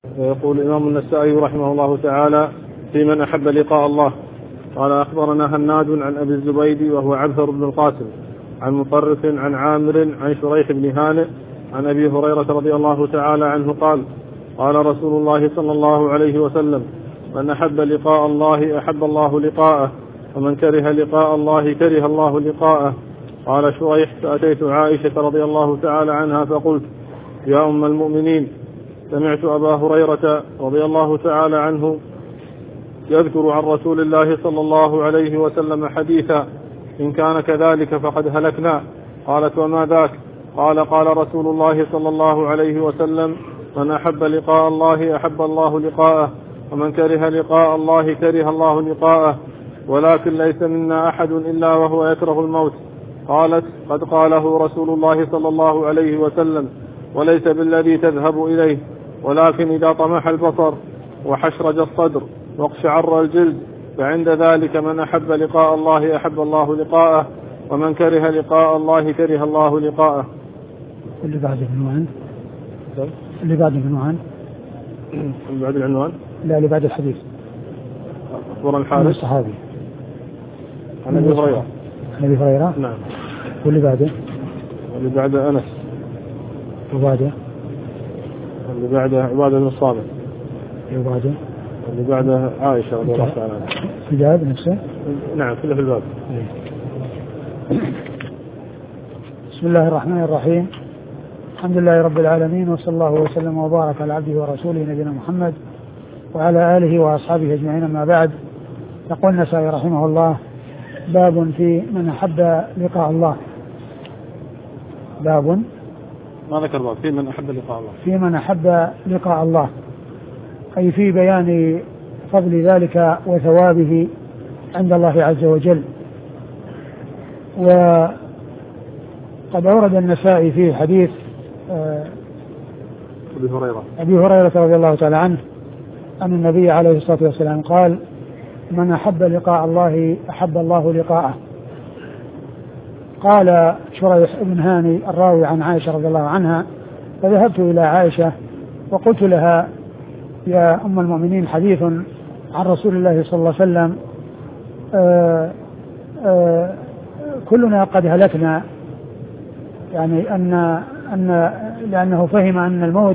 يقول الإمام النسائي رحمه الله تعالى في من أحب لقاء الله. قال أخبرنا هناد عن أبي الزبيد وهو عبثر بن القاسم عن مطرف عن عامر عن شريح بن هانئ عن أبي هريرة رضي الله تعالى عنه قال قال رسول الله صلى الله عليه وسلم من أحب لقاء الله أحب الله لقاءه ومن كره لقاء الله كره الله لقاءه. قال شريح فأتيت عائشة رضي الله تعالى عنها فقلت يا أم المؤمنين سمعت أبا هريرة رضي الله تعالى عنه يذكر عن رسول الله صلى الله عليه وسلم حديثا إن كان كذلك فقد هلكنا. قالت وما ذاك؟ قال قال رسول الله صلى الله عليه وسلم من أحب لقاء الله أحب الله لقاءه ومن كره لقاء الله كره الله لقاءه ولكن ليس منا أحد إلا وهو يكره الموت. قالت قد قاله رسول الله صلى الله عليه وسلم وليس بالذي تذهب إليه ولكن إذا طمح البصر وحشرج الصدر واقشعر الجلد فعند ذلك من أحب لقاء الله أحب الله لقاءه ومن كره لقاء الله كره الله لقاءه. اللي بعد العنوان اللي بعد العنوان اللي بعد العنوان لا اللي بعد الحديث أخبر الحارث الصحابي عن أبي هريرة. عن أبي هريرة نعم. واللي بعده واللي بعده أنس وبعده اللي بعده عبادة بن الصامت وبعده اللي بعده عائشة رضي الله تعالى عنها. في الباب نفسه؟ نعم كله في الباب. بسم الله الرحمن الرحيم. الحمد لله رب العالمين وصلى الله وسلم وبارك على عبده ورسوله نبينا محمد وعلى آله وأصحابه أجمعين. أما بعد، يقول النسائي رحمه الله باب في من أحب لقاء الله. باب ما ذكر باب في من أحب لقاء الله. في من أحب لقاء الله أي في بيان فضل ذلك وثوابه عند الله عز وجل. وقد أورد النسائي في حديث أبي هريرة رضي الله تعالى عنه أن النبي عليه الصلاة والسلام قال من أحب لقاء الله أحب الله لقاءه. قال شريح بن هاني الراوي عن عائشة رضي الله عنها فذهبت إلى عائشة وقلت لها يا أم المؤمنين حديث عن رسول الله صلى الله عليه وسلم كلنا قد هلكنا، يعني أن لأنه فهم أن الموت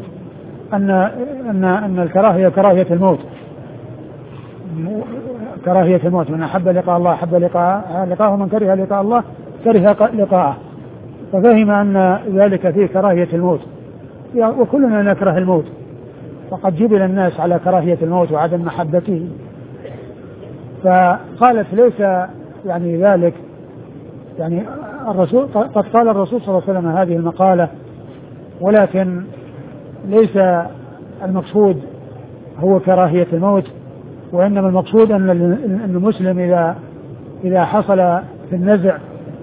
أن الكراهية كراهية الموت، كراهية الموت. من أحب لقاء الله أحب لقاءه ومن كره لقاء الله كره لقاءه. ففهم أن ذلك فيه كراهية الموت، وكلنا نكره الموت، وقد جبل الناس على كراهية الموت وعدم محبته. فقالت ليس يعني ذلك، يعني الرسول قد قال الرسول صلى الله عليه وسلم هذه المقالة، ولكن ليس المقصود هو كراهية الموت، وإنما المقصود أن المسلم إذا حصل في النزع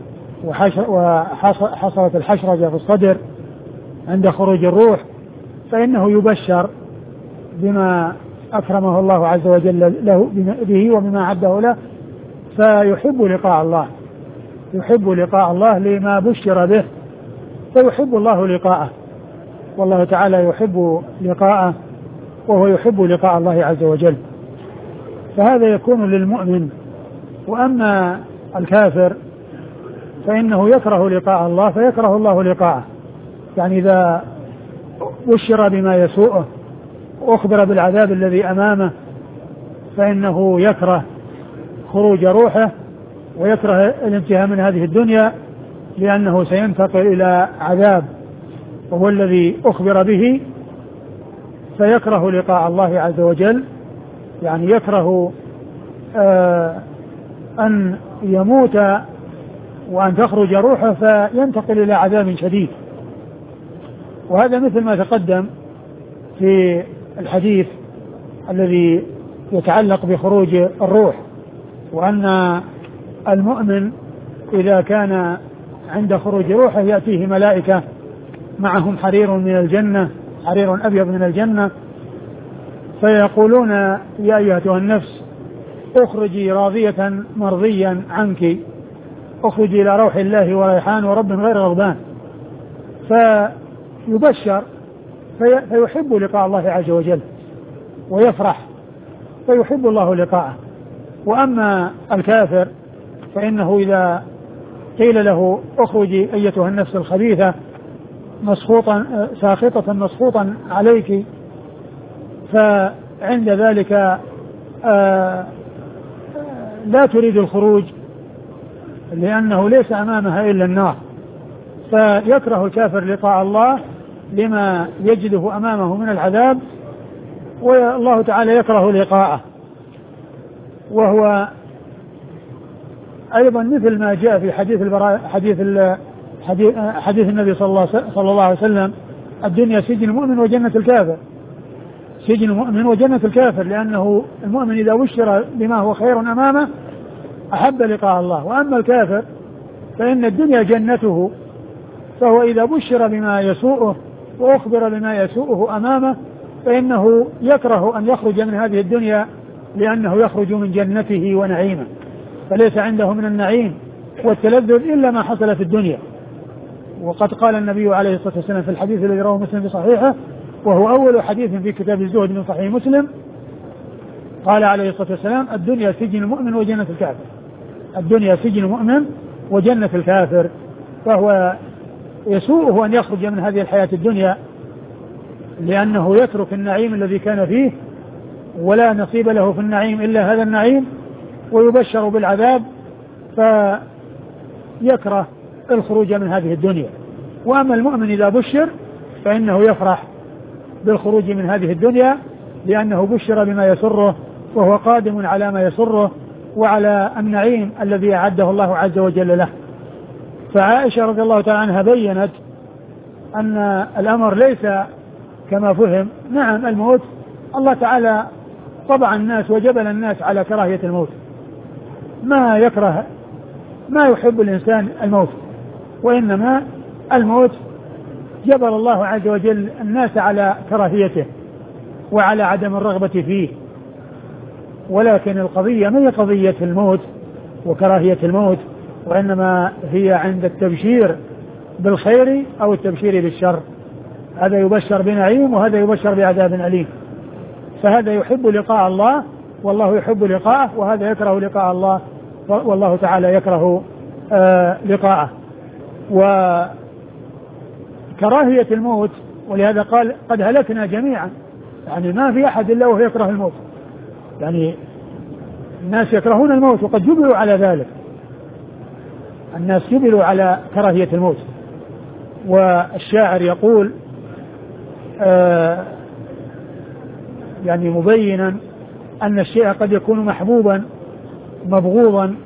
وحصلت الحشرجة في الصدر عند خروج الروح فإنه يبشر بما أكرمه الله عز وجل له به وبما أعده له، فيحب لقاء الله، يحب لقاء الله لما بشر به، فيحب الله لقاءه، والله تعالى يحب لقاءه وهو يحب لقاء الله عز وجل. فهذا يكون للمؤمن. وأما الكافر فإنه يكره لقاء الله فيكره الله لقاءه، يعني إذا بشر بما يسوءه وأخبر بالعذاب الذي أمامه فإنه يكره خروج روحه ويكره الانتهاء من هذه الدنيا، لأنه سينتقل إلى عذاب وهو الذي أخبر به، فيكره لقاء الله عز وجل، يعني يكره أن يموت وأن تخرج روحه فينتقل إلى عذاب شديد. وهذا مثل ما تقدم في الحديث الذي يتعلق بخروج الروح، وأن المؤمن إذا كان عند خروج روحه يأتيه ملائكة معهم حرير من الجنة، حرير أبيض من الجنة، فيقولون يا أيتها النفس اخرجي راضية مرضيا عنك، اخرجي إلى روح الله وريحان ورب غير غضبان. فيبشر فيحب لقاء الله عز وجل، ويفرح فيحب الله لقاءه. وأما الكافر فإنه إذا قيل له اخرجي أيتها النفس الخبيثة ساخطة مسخوطا عليك، فعند ذلك لا تريد الخروج لأنه ليس أمامها إلا النار، فيكره الكافر لقاء الله لما يجده أمامه من العذاب، والله تعالى يكره لقاءه. وهو أيضا مثل ما جاء في حديث النبي صلى الله عليه وسلم: الدنيا سجن المؤمن وجنة الكافر. سجن المؤمن وجنة الكافر، لأنه المؤمن إذا بشر بما هو خير أمامه أحب لقاء الله، وأما الكافر فإن الدنيا جنته، فهو إذا بشر بما يسوءه وأخبر بما يسوءه أمامه فإنه يكره أن يخرج من هذه الدنيا، لأنه يخرج من جنته ونعيمه، فليس عنده من النعيم والتلذذ إلا ما حصل في الدنيا. وقد قال النبي عليه الصلاة والسلام في الحديث الذي رواه مسلم في صحيحه، وهو أول حديث في كتاب الزهد من صحيح مسلم، قال عليه الصلاة والسلام: الدنيا سجن المؤمن وجنة الكافر. الدنيا سجن المؤمن وجنة الكافر، فهو يسوءه أن يخرج من هذه الحياة الدنيا، لأنه يترك النعيم الذي كان فيه ولا نصيب له في النعيم إلا هذا النعيم، ويبشر بالعذاب فيكره الخروج من هذه الدنيا. وأما المؤمن إذا بشر فإنه يفرح بالخروج من هذه الدنيا، لأنه بشر بما يسره وهو قادم على ما يسره وعلى النعيم الذي أعده الله عز وجل له. فعائشة رضي الله تعالى عنها بيّنت أن الأمر ليس كما فهم. نعم، الموت الله تعالى طبع الناس وجبل الناس على كراهية الموت، ما يحب الإنسان الموت، وإنما الموت جبل الله عز وجل الناس على كراهيته وعلى عدم الرغبة فيه. ولكن القضية ما هي قضية الموت وكراهية الموت، وإنما هي عند التبشير بالخير أو التبشير بالشر. هذا يبشر بنعيم وهذا يبشر بعذاب أليم. فهذا يحب لقاء الله والله يحب لقاءه، وهذا يكره لقاء الله والله تعالى يكره لقاءه. وكراهية الموت، ولهذا قال: قد هلكنا جميعا، يعني ما في أحد إلا وهو يكره الموت، يعني الناس يكرهون الموت وقد جبلوا على ذلك، الناس جبلوا على كراهية الموت. والشاعر يقول يعني مبينا أن الشيء قد يكون محبوبا مبغوضا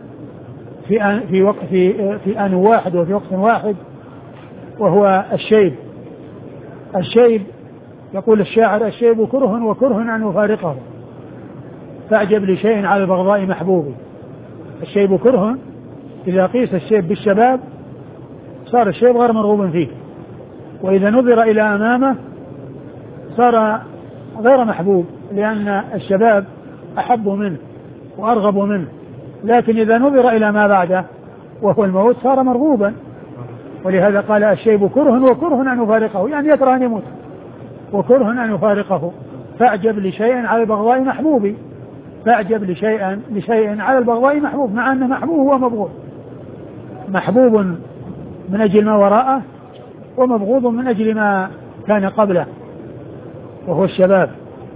في آن واحد وفي وقت واحد، وهو الشيب. الشيب يقول الشاعر: الشيب كره وكره أن يفارقه، فأعجب لشيء على البغضاء محبوب. الشيب كره، إذا قيس الشيب بالشباب صار الشيب غير مرغوب فيه، وإذا نظر إلى أمامه صار غير محبوب، لأن الشباب أحب منه وأرغب منه. لكن إذا نظر إلى ما بعده وهو الموت صار مرغوبا. ولهذا قال: الشيب كره وكره أن يفارقه، يعني يكره أن يموت وكره أن يفارقه. فأعجب لشيء على البغضاء محبوب، فأعجب لشيء على البغضاء محبوب، مع أنه محبوب هو مبغوض، محبوب من أجل ما وراءه ومبغوض من أجل ما كان قبله وهو الشباب.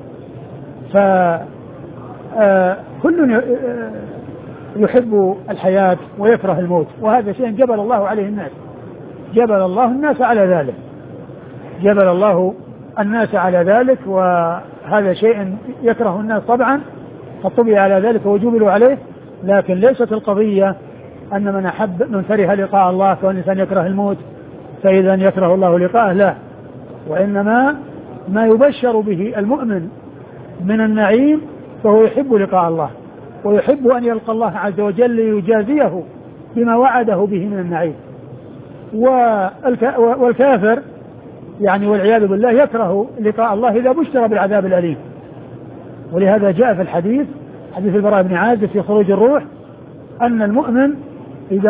فكل يحب الحياة ويكره الموت، وهذا شيء جبل الله عليه الناس، جبل الله الناس على ذلك، جبل الله الناس على ذلك. وهذا شيء يكره الناس طبعا، قد طبع على ذلك وجبلوا عليه. لكن ليست القضية أن من كره لقاء الله كون الإنسان يكره الموت فإذا يكره الله لقاءه، لا، وإنما ما يبشر به المؤمن من النعيم فهو يحب لقاء الله ويحب أن يلقى الله عز وجل ليجازيه بما وعده به من النعيم. والكافر يعني والعياذ بالله يكره لقاء الله إذا بشر بالعذاب الأليم. ولهذا جاء في الحديث، حديث البراء بن عازب في خروج الروح، أن المؤمن إذا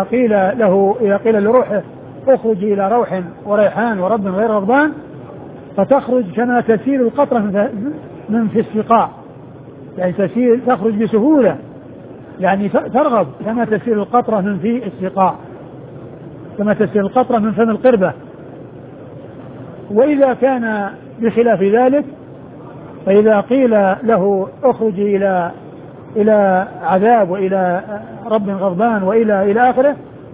قيل لروحه اخرج إلى روح وريحان ورب غير غضبان فتخرج كما تسيل القطرة من في السقاء، يعني تخرج بسهولة، يعني ترغب كما تسيل القطرة من في السقاء، كما تسيل القطرة من فم القربة. وإذا كان بخلاف ذلك، فإذا قيل له اخرج إلى عذاب وإلى رب غضبان وإلى آخره،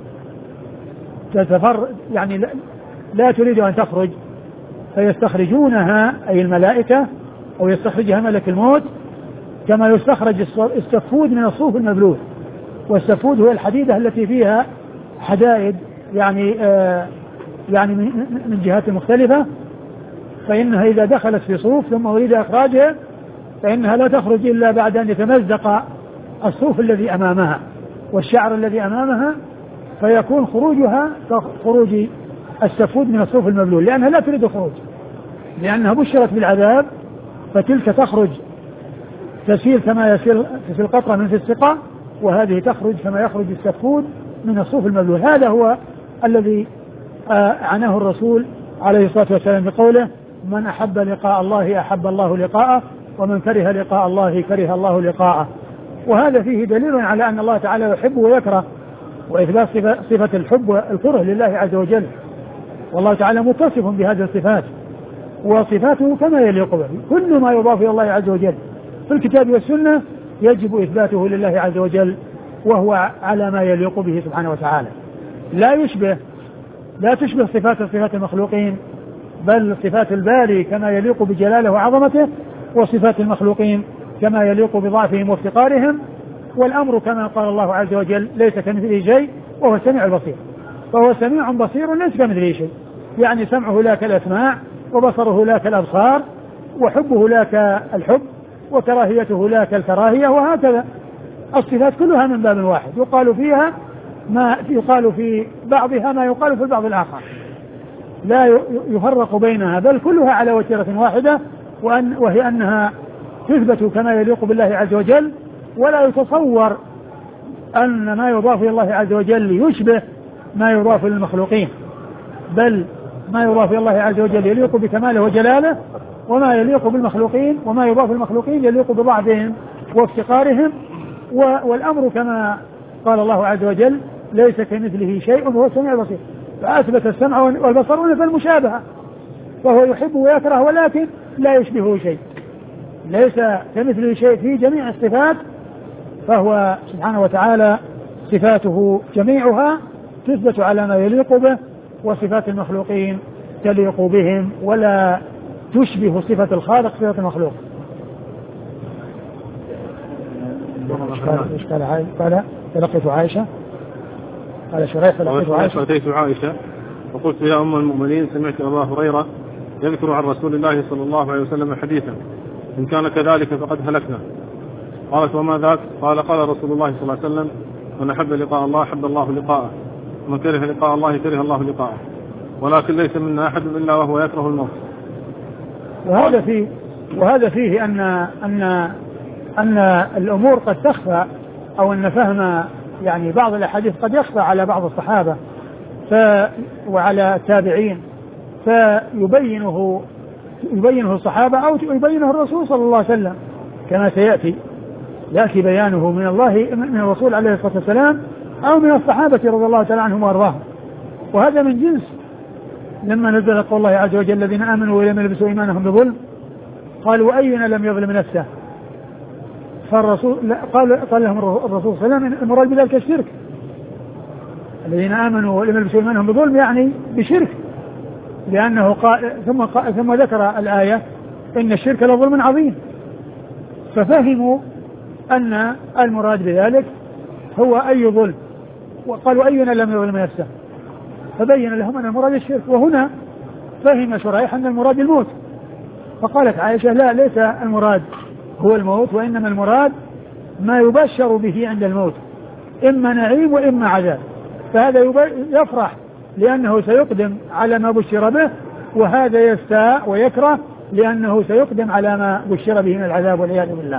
يعني لا تريد أن تخرج، فيستخرجونها أي الملائكة أو يستخرجها ملك الموت كما يستخرج السفود من الصوف المبلول. والسفود هو الحديدة التي فيها حدائد يعني من جهات مختلفة، فإنها إذا دخلت في صوف ثم أريد إخراجها فإنها لا تخرج إلا بعد أن يتمزق الصوف الذي أمامها والشعر الذي أمامها، فيكون خروجها كخروج السفود من الصوف المبلول، لأنها لا تريد الخروج، لأنها بشرت بالعذاب، فتلك تخرج تسيل كما يسيل القطرة من في السقاء، وهذه تخرج كما يخرج السفود من الصوف المبلول. هذا هو الذي عناه الرسول عليه الصلاة والسلام بقوله: من أحب لقاء الله أحب الله لقاءه، ومن كره لقاء الله كره الله لقاءه. وهذا فيه دليل على أن الله تعالى يحب ويكره، وإثبات صفة الحب والكره لله عز وجل، والله تعالى متصف بهذه الصفات، وصفاته كما يليق به. كل ما يضاف إلى الله عز وجل في الكتاب والسنة يجب إثباته لله عز وجل، وهو على ما يليق به سبحانه وتعالى. لا تشبه صفات المخلوقين، بل صفات الباري كما يليق بجلاله وعظمته، وصفات المخلوقين كما يليق بضعفهم وافتقارهم. والأمر كما قال الله عز وجل: ليس كمثله شيء وهو السميع البصير. فهو سميع بصير ليس كمثله شيء، يعني سمعه لا كالأسماع، وبصره لا كالأبصار، وحبه لا كالحب، وكراهيته لا كالكراهية، وهكذا الصفات كلها من باب واحد، يقال فيها ما يقال في بعضها ما يقال في البعض الآخر، لا يفرق بينها، بل كلها على وتيرة واحدة، وهي أنها تثبت كما يليق بالله عز وجل، ولا يتصور أن ما يضاف إلى الله عز وجل يشبه ما يضاف للمخلوقين، بل ما يضاف إلى الله عز وجل يليق بكماله وجلاله، وما يليق بالمخلوقين وما يضاف للمخلوقين يليق بضعفهم وافتقارهم. والأمر كما قال الله عز وجل: ليس كمثله شيء وهو السميع البصير. فأثبت السمع والبصر ونفى المشابهة، فهو يحب ويكره ولكن لا يشبهه شيء، ليس كمثله شيء في جميع الصفات، فهو سبحانه وتعالى صفاته جميعها تثبت على ما يليق به، وصفات المخلوقين تليق بهم ولا تشبه صفة الخالق صفة المخلوق. قال فلقيت عائشة، قال شريح فلقيت عائشة وقلت: يا أم المؤمنين، سمعت أبا هريرة يذكر عن رسول الله صلى الله عليه وسلم حديثا، إن كان كذلك فقد هلكنا. قالت: وما ذاك؟ قال رسول الله صلى الله عليه وسلم: من أحب لقاء الله أحب الله لقاءه، ومن كره لقاء الله كره الله لقاءه، ولكن ليس منا أحد إلا وهو يكره الموت. وهذا فيه أن الأمور قد تخفى، أو أن فهم يعني بعض الأحاديث قد يخفى على بعض الصحابة وعلى التابعين، فيبينه الصحابة أو يبينه الرسول صلى الله عليه وسلم، كما سيأتي بيانه من الرسول عليه الصلاة والسلام أو من الصحابة رضي الله تعالى عنهم وأرضاهم. وهذا من جنس لما نزل قول الله عز وجل: الذين آمنوا ولم يلبسوا إيمانهم بظلم قالوا أينا لم يظلم نفسه. فالرسول قال لهم الرسول صلى الله عليه وسلم: المراد بذلك الشرك. الذين آمنوا ولم يلبسوا إيمانهم بظلم يعني بشرك، لأنه ثم ذكر الآية: إن الشرك لظلم عظيم. ففهموا أن المراد بذلك هو أي ظلم، وقالوا أينا لم يظلم نفسه، فبين لهم أن المراد الشرك. وهنا فهم شريح أن المراد الموت، فقالت عائشة: لا، ليس المراد هو الموت، وإنما المراد ما يبشر به عند الموت، إما نعيم وإما عذاب. فهذا يفرح لأنه سيقدم على ما بشر به، وهذا يستاء ويكره لأنه سيقدم على ما بشر به من العذاب والعياذ بالله.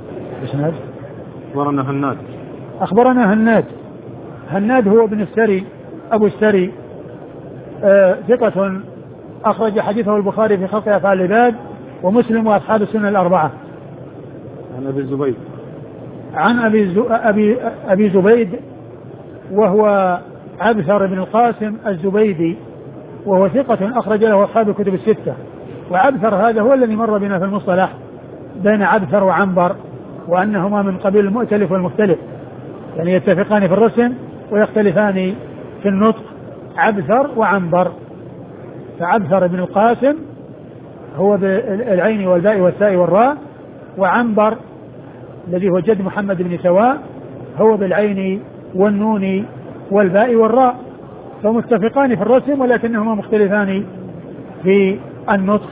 أخبرنا هناد هو ابن السري أبو السري، ثقة أخرج حديثه البخاري في خلق أفعال العباد ومسلم وأصحاب السنن الأربعة. عن أبي الزبيد. عن أبي زبيد وهو عبثر بن القاسم الزبيدي وهو ثقة أخرج له أصحاب الكتب الستة. وعبثر هذا هو الذي مر بنا في المصطلح بين عبثر وعنبر وأنهما من قبيل المؤتلف والمختلف، يعني يتفقان في الرسم ويختلفان في النطق، عبثر وعنبر. فعبثر بن القاسم هو بالعين والباء والتاء والراء، وعنبر الذي هو جد محمد بن سواء هو بالعين والنون والباء والراء، فمتفقان في الرسم ولكنهما مختلفان في النطق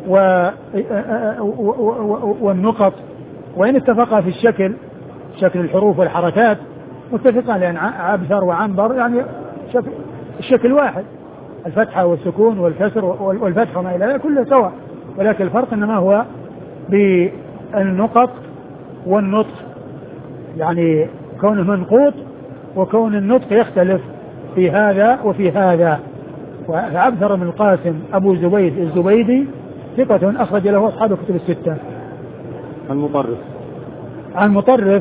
والنقط، وإن اتفقا في شكل الحروف والحركات متفقان، لأن عبثر وعنبر يعني الشكل واحد، الفتحة والسكون والكسر والفتح وما إلى ذلك كله سواء، ولكن الفرق إنما هو بالنقط والنطق، يعني كونه منقوط وكون النطق يختلف في هذا وفي هذا. وعبثر بن القاسم أبو زبيد الزبيدي ثقة أخرج له أصحاب الكتب الستة. المطرف. عن مطرف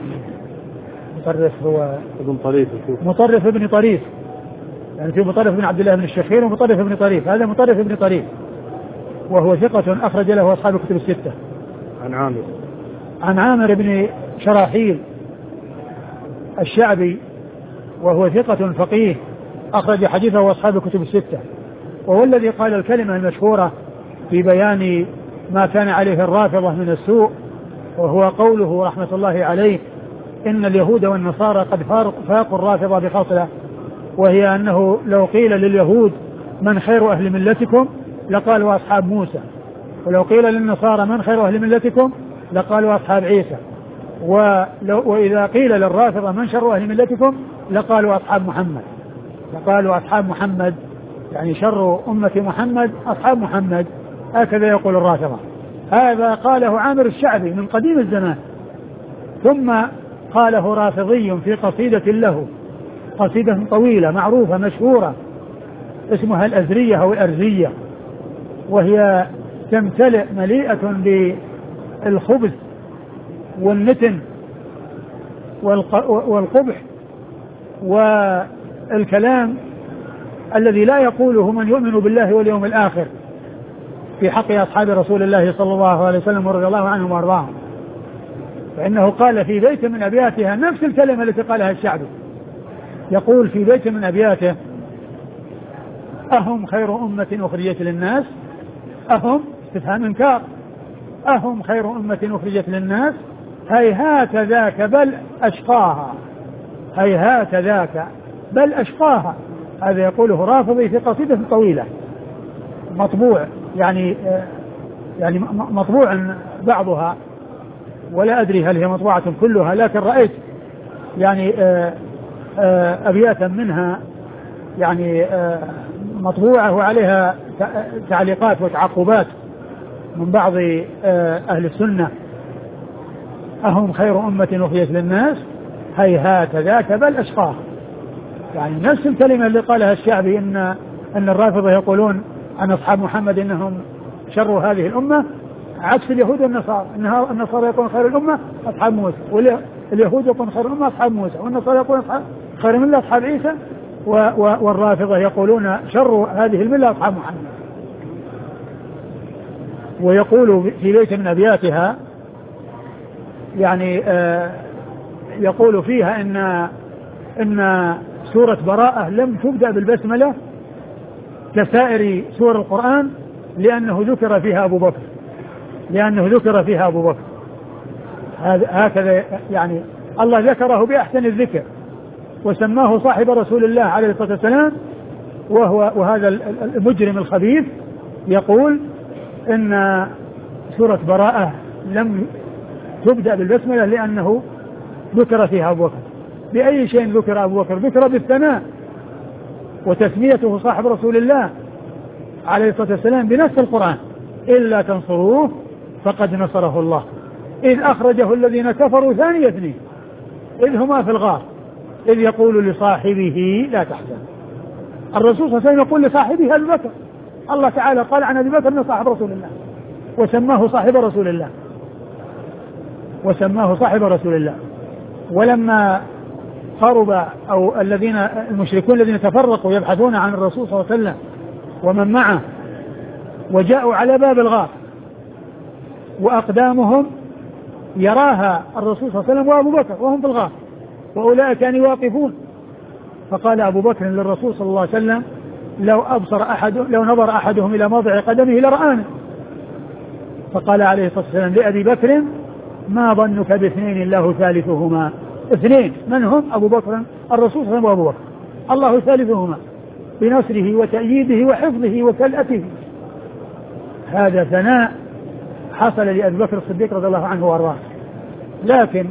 هو ابن طريف. مطرف ابن طريف، يعني في مطرف بن عبد الله بن الشخير ومطرف ابن طريف، هذا مطرف ابن طريف وهو ثقة أخرج له أصحاب الكتب الستة. عن عامر بن شراحيل الشعبي وهو ثقة فقيه أخرج حديثه أصحاب الكتب الستة، وهو الذي قال الكلمة المشهورة في بيان ما كان عليه الرافضة من السوء، وهو قوله رحمة الله عليه: إن اليهود والنصارى قد فاقوا الرافضة بخصلة، وهي أنه لو قيل لليهود من خير أهل ملتكم لقالوا أصحاب موسى، ولو قيل للنصارى من خير أهل ملتكم لقالوا أصحاب عيسى، وإذا قيل للرافضة من شر أهل ملتكم لقالوا أصحاب محمد، لقالوا أصحاب محمد، يعني شر أمة محمد أصحاب محمد، هكذا يقول الرافضة. هذا قاله عامر الشعبي من قديم الزمان، ثم قاله رافضي في قصيدة له، قصيدة طويلة معروفة مشهورة اسمها الأزرية أو الأرزية، وهي تمتلئ مليئة بالخبث والنتن والقبح والكلام الذي لا يقوله من يؤمن بالله واليوم الآخر في حق أصحاب رسول الله صلى الله عليه وسلم ورضي الله عنهم وارضاهم. فإنه قال في بيت من أبياتها نفس الكلمة التي قالها الشعبي، يقول في بيت من أبياته: أهم خير أمة أخرجت للناس، أهم استفهام إنكار، أهم خير أمة أخرجت للناس، هيهات ذاك بل أشقاها، هيهات ذاك بل أشقاها. هذا يقوله رافضي في قصيدة طويلة مطبوع، يعني مطبوع بعضها ولا أدري هل هي مطبوعة كلها، لكن رأيت يعني أبياتا منها يعني مطبوعة وعليها تعليقات وتعقبات من بعض أهل السنة: أهم خير أمة أخرجت للناس، هيهات ذاك بل أشقاها. يعني نفس الكلمة اللي قالها الشعبي إن الرافضة يقولون عن أصحاب محمد إنهم شر هذه الأمة، عكس اليهود والنصارى، إن النصارى يقولون خير الأمة أصحاب موسى، واليهود يقولون خير الأمة أصحاب موسى، والنصارى يقولون خير الملة أصحاب عيسى، والرافضة يقولون شر هذه الملة أصحاب محمد. ويقول في بيت من أبياتها يعني يقول فيها إن سورة براءة لم تبدأ بالبسملة كسائر سور القرآن لأنه ذكر فيها أبو بكر، هكذا يعني الله ذكره بأحسن الذكر وسماه صاحب رسول الله عليه الصلاة والسلام، وهذا المجرم الخبيث يقول إن سورة براءة لم تبدأ بالبسملة لأنه ذكر فيها أبو بكر. بأي شيء ذكر أبو بكر؟ ذكر بالثناء وتسميته صاحب رسول الله عليه الصلاة والسلام بنفس القرآن: إلا تنصروه فقد نصره الله إذ أخرجه الذين كفروا ثاني اثنين إذ هما في الغار إذ يقول لصاحبه لا تحزن. الرسول صلى الله عليه وسلم يقول لصاحبه أبي بكر الله تعالى قال عن أبي بكر أنه صاحب رسول الله وسماه صاحب رسول الله، وسماه صاحب رسول الله. ولما قرب أو الذين المشركون الذين تفرقوا يبحثون عن الرسول صلى الله عليه وسلم ومن معه وجاءوا على باب الغار وأقدامهم يراها الرسول صلى الله عليه وسلم وأبو بكر وهم في الغار وأولئك كانوا واقفون، فقال أبو بكر للرسول صلى الله عليه وسلم لو نظر أحدهم إلى موضع قدمه لرآنا. فقال عليه الصلاة والسلام لأبي بكر ما ظنك باثنين الله ثالثهما. اثنين من هم؟ أبو بكر الرسول صلى الله عليه وسلم وأبو بكر، الله ثالثهما بنصره وتأييده وحفظه وكلأته. هذا ثناء حصل لأبي بكر الصديق رضي الله عنه وأرضاه. لكن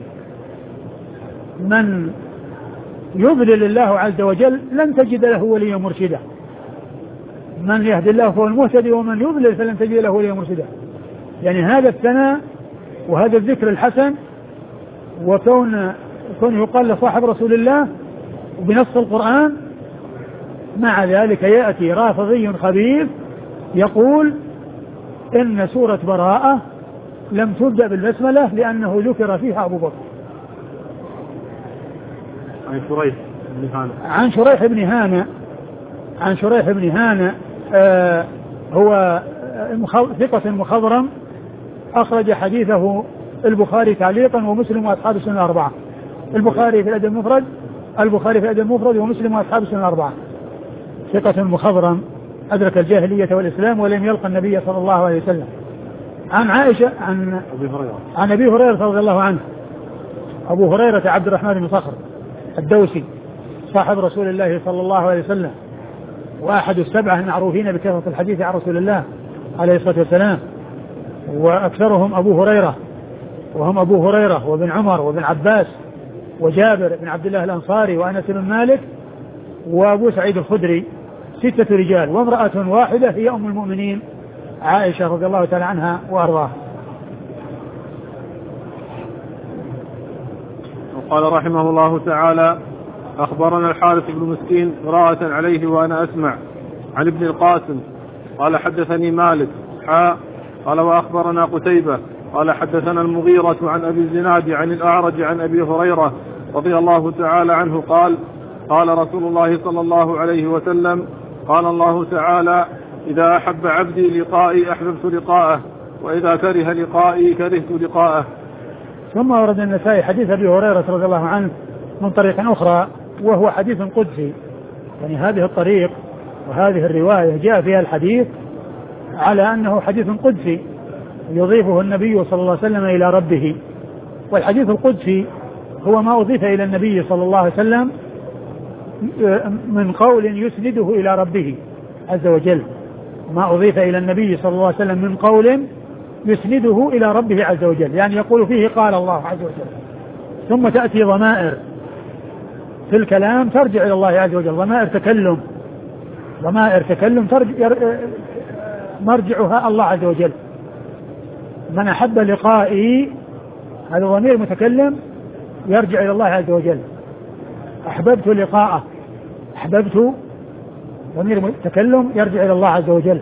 من يضلل الله عز وجل لن تجد له وليا مرشدا، من يهدي الله فهو المهتدي ومن يضلل فلن تجد له وليا مرشدا. يعني هذا الثناء وهذا الذكر الحسن وكون يقال لصاحب رسول الله بنص القرآن، مع ذلك يأتي رافضي خبيث يقول إن سورة براءة لم تبدأ بالبسملة لأنه ذكر فيها أبو بكر. عن شريح بن هانة هو ثقة مخضرم أخرج حديثه البخاري تعليقا ومسلم وأصحاب السنن الأربعة. البخاري في الأدب المفرد ومسلم وأصحاب السنن الأربعة. ثقة مخضرم أدرك الجاهلية والإسلام ولم يلقى النبي صلى الله عليه وسلم. عن عائشة عن أبي هريرة رضي الله عنه. أبو هريرة عبد الرحمن بن صخر الدوسي صاحب رسول الله صلى الله عليه وسلم وأحد السبعة المعروفين بكثرة الحديث عن رسول الله عليه الصلاة والسلام، وأكثرهم أبو هريرة، وهم أبو هريرة وابن عمر وابن عباس وجابر بن عبد الله الأنصاري وأنس بن مالك وأبو سعيد الخدري، 6 رجال، وامرأة واحدة هي أم المؤمنين عائشة رضي الله تعالى عنها وأرضاها. وقال رحمه الله تعالى أخبرنا الحارث بن مسكين قراءة عليه وأنا أسمع عن ابن القاسم قال حدثني مالك قال وأخبرنا قتيبة قال حدثنا المغيرة عن أبي الزناد عن الأعرج عن أبي هريرة رضي الله تعالى عنه قال قال رسول الله صلى الله عليه وسلم قال الله تعالى إذا أحب عبدي لقائي أحببت لقاءه وإذا كره لقائي كرهت لقاءه. ثم ورد النسائي حديث أبي هريرة رضي الله عنه من طريق أخرى وهو حديث قدسي، يعني هذه الطريق وهذه الرواية جاء فيها الحديث على أنه حديث قدسي يضيفه النبي صلى الله عليه وسلم إلى ربه. والحديث القدسي هو ما أضيف إلى النبي صلى الله عليه وسلم من قول يسنده إلى ربه عز وجل، ما أضيف إلى النبي صلى الله عليه وسلم من قول يسنده إلى ربه عز وجل، يعني يقول فيه قال الله عز وجل. ثم تأتي ضمائر في الكلام ترجع إلى الله عز وجل، ضمائر تكلم مرجعها الله عز وجل. من أحب لقائي هذا ضمير متكلم يرجع إلى الله عز وجل. أحببت لقاءه، أحببت ضمير متكلم يرجع إلى الله عز وجل.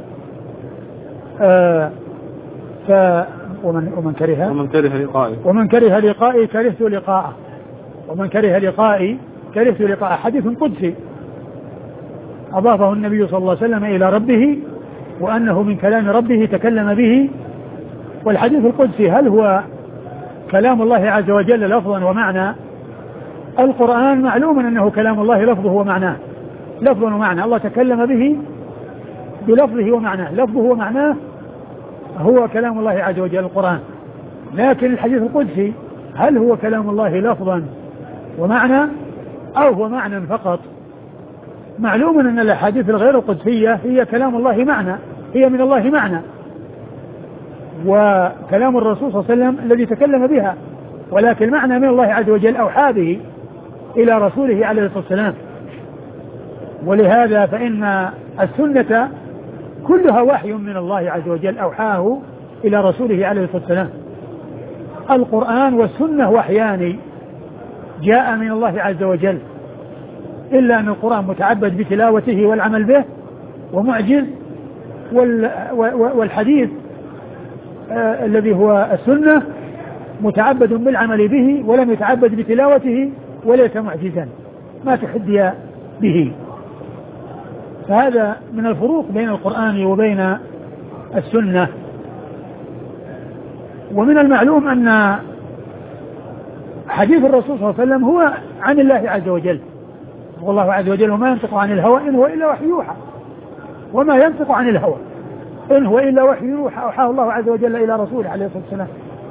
ومن كره لقائي كرهت لقاءه، ومن كره لقائي كرهت لقاءه. حديث قدسي أضافه النبي صلى الله عليه وسلم إلى ربه وأنه من كلام ربه تكلم به. والحديث القدسي هل هو كلام الله عز وجل لفظا ومعنى؟ القرآن معلوم أنه كلام الله لفظه ومعناه، لفظ ومعنى، الله تكلم به بلفظه ومعناه، لفظه ومعناه هو كلام الله عز وجل القرآن. لكن الحديث القدسي هل هو كلام الله لفظا ومعنى أو هو معنى فقط؟ معلوم أن الأحاديث الغير القدسية هي كلام الله معنى، هي من الله معنى، وكلام الرسول صلى الله عليه وسلم الذي تكلم بها، ولكن معنى من الله عز وجل أوحى به إلى رسوله عليه الصلاة والسلام. ولهذا فإن السنة كلها وحي من الله عز وجل أوحاه إلى رسوله عليه الصلاة والسلام. القرآن والسنة وحيان جاء من الله عز وجل، إلا أن القرآن متعبد بتلاوته والعمل به ومعجز والحديث الذي هو السنة متعبد بالعمل به ولم يتعبد بتلاوته وليس معجزا ما تحدي به. فهذا من الفروق بين القرآن وبين السنة. ومن المعلوم أن حديث الرسول صلى الله عليه وسلم هو عن الله عز وجل، والله عز وجل وما ينطق عن الهوى إن هو إلا وحي يوحى، وما ينطق عن الهوى إن هو إلا وحي يوحى أوحاه الله عز وجل إلى رسوله عليه الصلاة والسلام.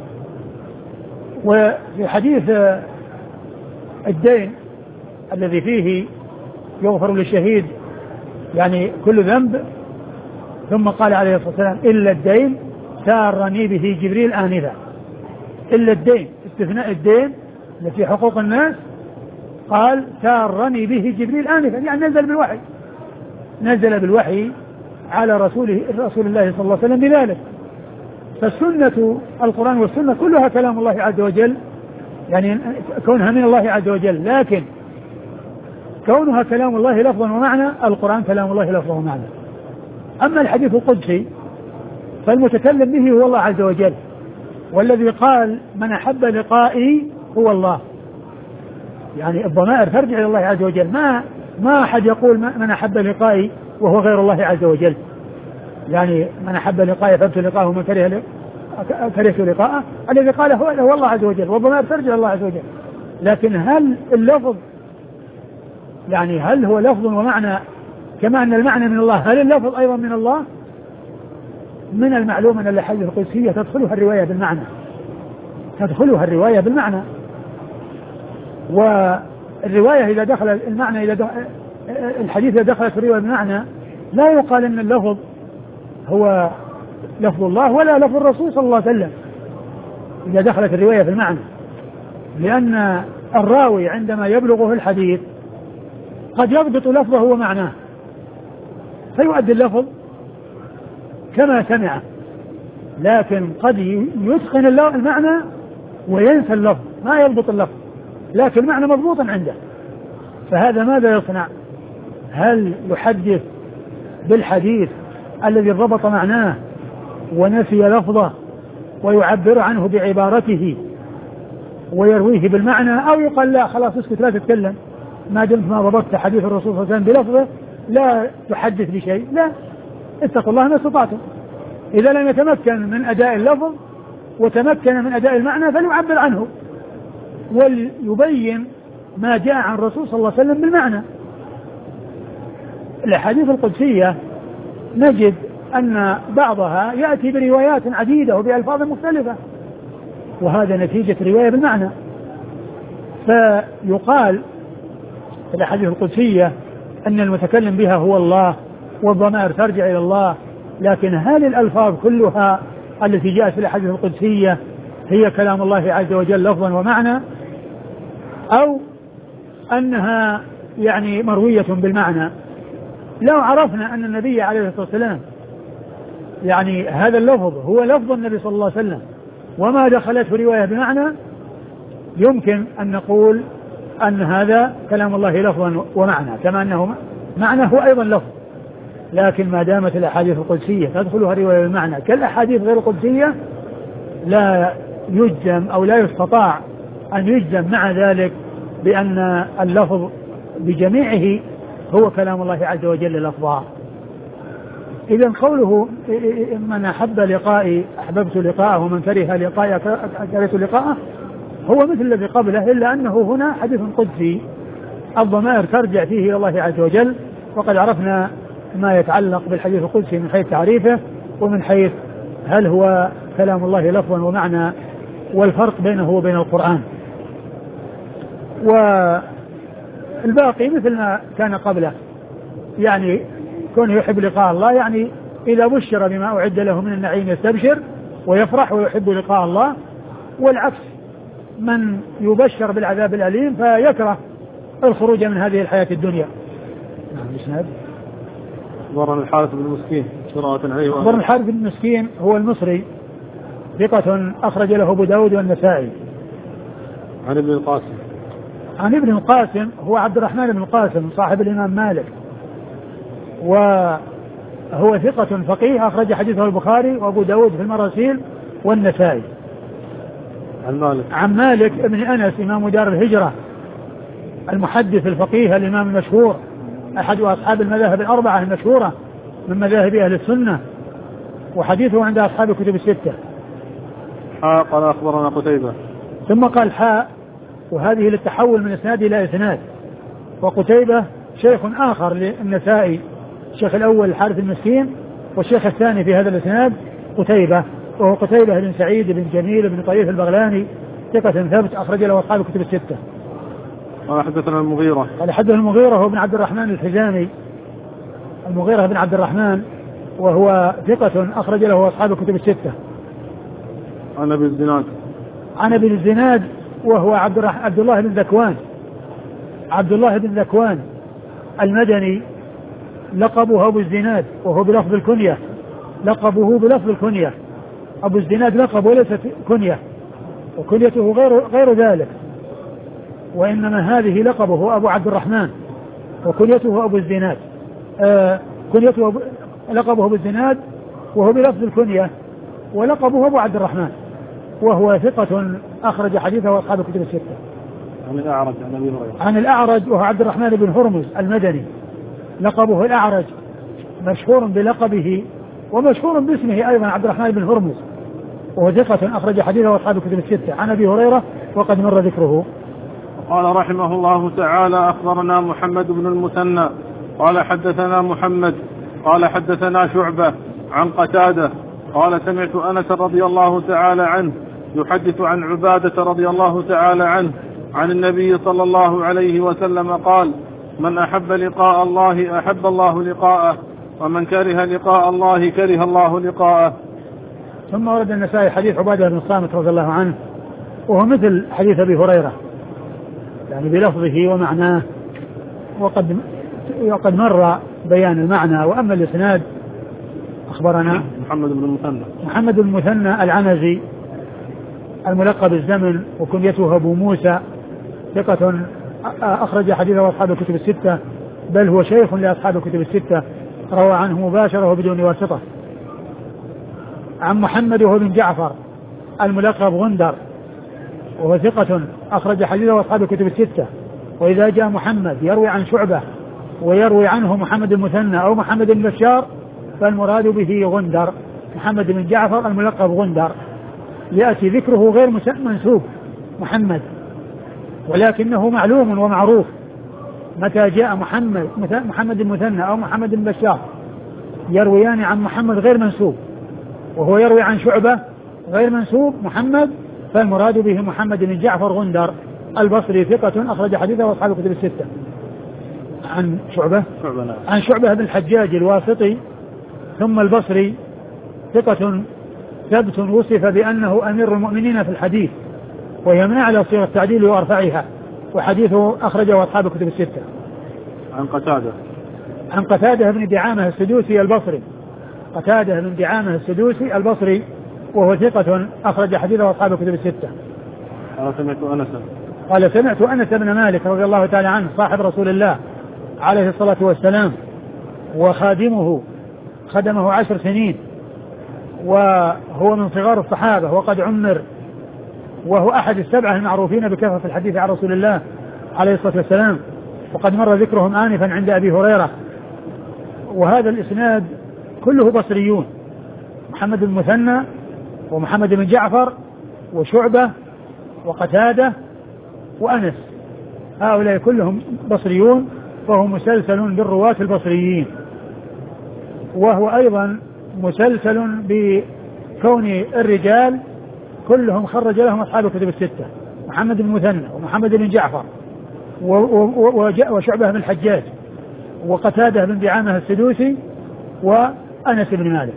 وفي حديث الدين الذي فيه يغفر للشهيد يعني كل ذنب، ثم قال عليه الصلاة والسلام إلا الدين سارني به جبريل آنذا. إلا الدين استثناء الدين التي حقوق الناس، قال سارني به جبريل آنذا، يعني نزل بالوحي على رسول الله صلى الله عليه وسلم بذلك. فالسنة القرآن والسنة كلها كلام الله عز وجل، يعني كونها من الله عز وجل، لكن كونها كلام الله لفظا ومعنى، القرآن كلام الله لفظا ومعنى. أما الحديث القدسي فالمتكلم به هو الله عز وجل، والذي قال من أحب لقائي هو الله، يعني الضمائر ترجع إلى الله عز وجل. ما أحد يقول من أحب لقائي وهو غير الله عز وجل، يعني من أحب لقائي فأبت لقائه ومن كرهت لقاءه، الذي قال هو الله عز وجل، والضمائر ترجع إلى الله عز وجل. لكن هل اللفظ يعني هل هو لفظ ومعنى كما أن المعنى من الله، هل اللفظ أيضا من الله؟ من المعلوم أن الأحاديث القدسية تدخلها الرواية بالمعنى، والرواية إذا دخل المعنى الحديث إذا دخلت الرواية بالمعنى لا يقال أن اللفظ هو لفظ الله ولا لفظ الرسول صلى الله عليه وسلم إذا دخلت الرواية في المعنى، لأن الراوي عندما يبلغه الحديث قد يضبط لفظه ومعناه فيؤدي اللفظ كما سمعه، لكن قد يتقن المعنى وينسى اللفظ، ما يضبط اللفظ لكن المعنى مضبوط عنده. فهذا ماذا يصنع؟ هل يحدث بالحديث الذي ضبط معناه ونسي لفظه ويعبر عنه بعبارته ويرويه بالمعنى، أو يقال لا خلاص اسكت لا تتكلم ما دمت ما ضبطت حديث الرسول صلى الله عليه وسلم بلفظه لا تحدث بشيء؟ لا، اتقوا الله ما استطعتم. إذا لم يتمكن من أداء اللفظ وتمكن من أداء المعنى فليعبر عنه وليبين ما جاء عن الرسول صلى الله عليه وسلم بالمعنى. الأحاديث القدسية نجد أن بعضها يأتي بروايات عديدة وبألفاظ مختلفة، وهذا نتيجة رواية بالمعنى. فيقال في الأحاديث القدسية أن المتكلم بها هو الله والضمائر ترجع إلى الله، لكن هل الألفاظ كلها التي جاءت في الأحاديث القدسية هي كلام الله عز وجل لفظا ومعنى، أو أنها يعني مروية بالمعنى؟ لو عرفنا أن النبي عليه الصلاة والسلام يعني هذا اللفظ هو لفظ النبي صلى الله عليه وسلم وما دخلته رواية بمعنى، يمكن أن نقول أن هذا كلام الله لفظا ومعنى كما أنه معنى هو أيضا لفظ. لكن ما دامت الأحاديث القدسية تدخلها رواية بالمعنى كالأحاديث غير القدسية لا يجزم أو لا يستطاع أن يجزم مع ذلك بأن اللفظ بجميعه هو كلام الله عز وجل لفظا. إذن قوله من أحب لقائي أحببت لقاءه ومن كره لقائي كرهت لقاءه هو مثل الذي قبله، إلا أنه هنا حديث قدسي الضمائر ترجع فيه إلى الله عز وجل، وقد عرفنا ما يتعلق بالحديث القدسي من حيث تعريفه ومن حيث هل هو كلام الله لفظا ومعنى والفرق بينه وبين القرآن. والباقي مثل ما كان قبله، يعني كونه يحب لقاء الله يعني إذا بشر بما أعد له من النعيم يستبشر ويفرح ويحب لقاء الله، والعكس من يبشر بالعذاب الأليم فيكره الخروج من هذه الحياة الدنيا. أخبرنا الحارث بن مسكين قراءة عليه. أخبرنا الحارث بن مسكين هو المصري ثقة أخرج له أبو داود والنسائي. عن ابن القاسم. عن ابن القاسم هو عبد الرحمن بن القاسم صاحب الإمام مالك، هو ثقة فقيه أخرج حديثه البخاري وأبو داود في المراسيل والنسائي. عن مالك ابن أنس إمام دار الهجرة المحدث الفقيه الإمام المشهور أحد أصحاب المذاهب الأربعة المشهورة من مذاهب أهل السنة، وحديثه عند أصحاب الكتب الستة. قال أخبرنا قتيبة، ثم قال حاء، وهذه للتحول من إسناد إلى إسناد. وقتيبة شيخ آخر للنسائي، الشيخ الأول الحارث المسكين، والشيخ الثاني في هذا الإسناد قتيبة، وهو قتيبة بن سعيد بن جميل بن طريف البغلاني ثقة ثبت أخرج له أصحاب الكتب الستة. قال حدثنا المغيرة، قال حدثنا المغيرة هو بن عبد الرحمن الحزامي، المغيرة بن عبد الرحمن، وهو ثقة أخرج له أصحاب الكتب الستة. عن أبي الزناد، عن أبي الزناد وهو عبد الله بن ذكوان، عبد الله بن ذكوان المدني، لقبه أبو الزناد وهو بلفظ الكنية، لقبه بلفظ الكنية. أبو الزناد لقب وليست كنية، وكنيته غير ذلك، وإنما هذه لقبه أبو عبد الرحمن وكنيته أبو الزناد. لقبه أبو الزناد وهو بلفظ الكنية، ولقبه أبو عبد الرحمن، وهو ثقة أخرج حديثه أصحاب الكتب الستة. عن الأعرج عن أبي هريرة، عن الأعرج وهو عبد الرحمن بن هرمز المدني، لقبه الأعرج، مشهور بلقبه ومشهور باسمه أيضا عبد الرحمن بن هرمز، وهو ثقة أخرج حديثه أصحاب الكتب الستة. عن أبي هريرة وقد مر ذكره. قال رحمه الله تعالى أخبرنا محمد بن المثنى قال حدثنا محمد قال حدثنا شعبة عن قتادة قال سمعت أنس رضي الله تعالى عنه يحدث عن عبادة رضي الله تعالى عنه عن النبي صلى الله عليه وسلم قال: من أحب لقاء الله أحب الله لقاءه، ومن كره لقاء الله كره الله لقاءه. ثم ورد النسائي حديث عبادة بن الصامت رضي الله عنه، وهو مثل حديث أبي هريرة يعني بلفظه ومعناه، وقد مر بيان المعنى. وأما الإسناد أخبرنا محمد بن المثنى العنزي الملقب الزمن وكنيته أبو موسى، ثقة أخرج حديثه أصحاب الكتب الستة، بل هو شيخ لأصحاب الكتب الستة، روى عنه مباشرة وبدون واسطة. عن محمد وهو بن جعفر الملقب غندر، وهو ثقة أخرج حديثه أصحاب الكتب الستة. وإذا جاء محمد يروي عن شعبة ويروي عنه محمد المثنى أو محمد بن بشار فالمراد به غندر، محمد بن جعفر الملقب غندر، يأتي ذكره غير منسوب محمد، ولكنه معلوم ومعروف. متى جاء محمد المثنى أو محمد بن بشار يرويان عن محمد غير منسوب، وهو يروي عن شعبة غير منسوب محمد، فالمراد به محمد بن جعفر غندر البصري، ثقة أخرج حديثه أصحاب الكتب الستة. عن شعبة بن الحجاج الواسطي ثم البصري، ثقة ثبت وصف بأنه أمير المؤمنين في الحديث، ويمنع على صيغة التعديل وأرفعها، وحديثه أخرجه أصحاب الكتب الستة. عن قتادة بن دعامة السدوسي البصري، قتادة بن دعامة السدوسي البصري، وهو ثقة أخرج حديثه أصحاب الكتب الستة. قال سمعت أنس بن مالك رضي الله تعالى عنه صاحب رسول الله عليه الصلاة والسلام وخادمه، خدمه 10 سنين، وهو من صغار الصحابة وقد عمر، وهو أحد السبعة المعروفين بكثرة الحديث عن رسول الله عليه الصلاة والسلام، وقد مر ذكرهم آنفا عند أبي هريرة. وهذا الإسناد كله بصريون، محمد بن المثنى ومحمد بن جعفر وشعبة وقتادة وأنس، هؤلاء كلهم بصريون، وهو مسلسل بالرواة البصريين، وهو أيضا مسلسل بكون الرجال كلهم خرج لهم أصحاب الكتب الستة، محمد بن المثنى ومحمد بن جعفر وشعبة بن الحجاج وقتادة بن دعامة السدوسي وأنس بن مالك.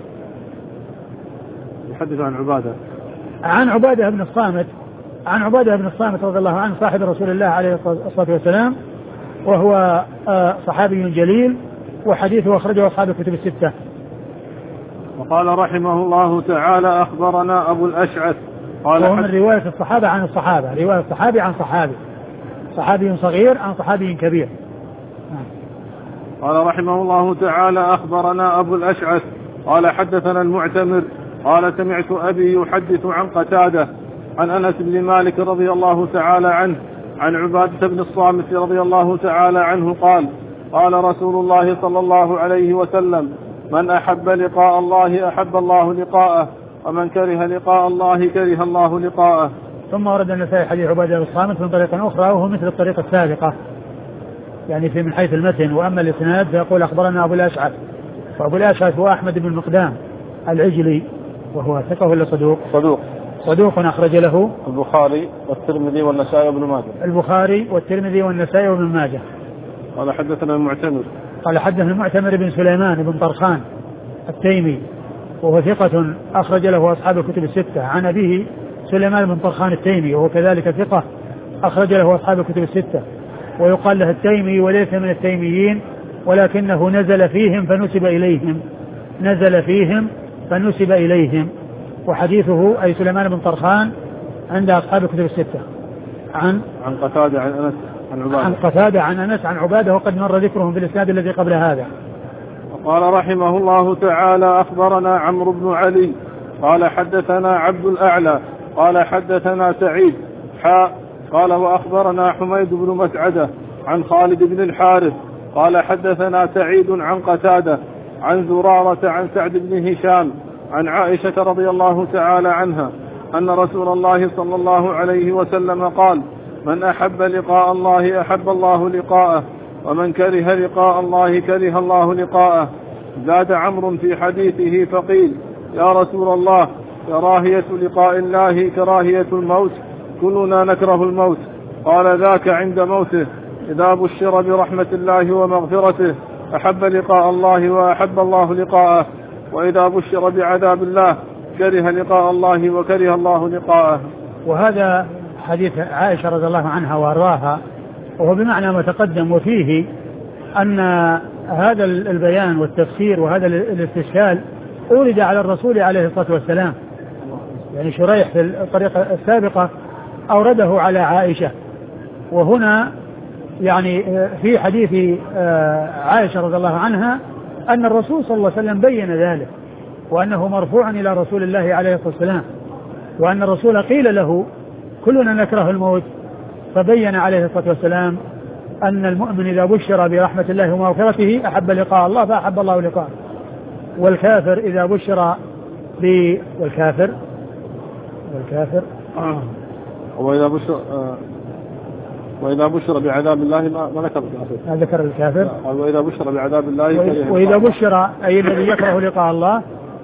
يحدث عن عبادة بن الصامت، عن عبادة بن الصامت رضي الله عنه صاحب رسول الله عليه الصلاة والسلام، وهو صحابي جليل، وحديثه أخرجه أصحاب الكتب الستة. وقال رحمه الله تعالى أخبرنا أبو الأشعث قال وهو من رواية الصحابة عن الصحابة، رواية الصحابي عن صحابي، صحابي صغير عن صحابي كبير. قال رحمه الله تعالى: أخبرنا أبو الأشعث قال حدثنا المعتمر قال سمعت أبي يحدث عن قتادة عن أنس بن مالك رضي الله تعالى عنه عن عبادة بن الصامت رضي الله تعالى عنه قال: قال رسول الله صلى الله عليه وسلم: من أحب لقاء الله أحب الله لقاءه، ومن كره لقاء الله كره الله لقاءه. ثم ورد النسائي حديث عبادة بن الصامت من طريقة أخرى وهو مثل الطريقة السابقة يعني في من حيث المتن. وأما الإسناد فيقول: أخبرنا أبو الأشعث. وأبو الأشعث هو أحمد بن المقدام العجلي وهو ثقة ولا صدوق؟ صدوق أخرج له البخاري والترمذي والنسائي وابن ماجه. البخاري والترمذي والنسائي وابن ماجه. قال حدثنا المعتمر قال حدثنا المعتمر بن سليمان بن طرخان التيمي وهو ثقة أخرج له أصحاب الكتب الستة. عن أبيه سليمان بن طرخان التيمي وهو كذلك ثقة أخرج له أصحاب الكتب الستة. ويقال له التيمي وليس من التيميين ولكنه نزل فيهم فنسب إليهم وحديثه أي سليمان بن طرخان عند أصحاب الكتب الستة. عن قتادة عن أنس عن قتادة عن أنس عن عبادة وقد مر ذكرهم في الإسناد الذي قبل هذا. قال رحمه الله تعالى: أخبرنا عمرو بن علي قال حدثنا عبد الأعلى قال حدثنا سعيد قال وأخبرنا حميد بن مسعدة عن خالد بن الحارث قال حدثنا سعيد عن قتادة عن زرارة عن سعد بن هشام عن عائشة رضي الله تعالى عنها أن رسول الله صلى الله عليه وسلم قال: من أحب لقاء الله أحب الله لقاءه، ومن كره لقاء الله كره الله لقاءه. زاد عمرو في حديثه فقيل: يا رسول الله، كراهية لقاء الله كراهية الموت، كلنا نكره الموت. قال: ذاك عند موته، إذا بشر برحمة الله ومغفرته أحب لقاء الله وأحب الله لقاءه، وإذا بشر بعذاب الله كره لقاء الله وكره الله لقاءه. وهذا حديث عائشة رضي الله عنها وارضاها وهو بمعنى ما تقدم، وفيه أن هذا البيان والتفسير وهذا الاستشكال أورد على الرسول عليه الصلاة والسلام. يعني شريح في الطريقة السابقة أورده على عائشة، وهنا يعني في حديث عائشة رضي الله عنها أن الرسول صلى الله عليه وسلم بين ذلك، وأنه مرفوع إلى رسول الله عليه الصلاة والسلام، وأن الرسول قيل له: كلنا نكره الموت، فبين عليه الصلاة والسلام أن المؤمن إذا بشر برحمة الله ومغفرته أحب لقاء الله فأحب الله لقاءه، والكافر إذا بشر والكافر وإذا بشر بعذاب الله ما ذكر الكافر. وإذا بشر بعذاب الله وإذا بشر أي الذي يكره لقاء الله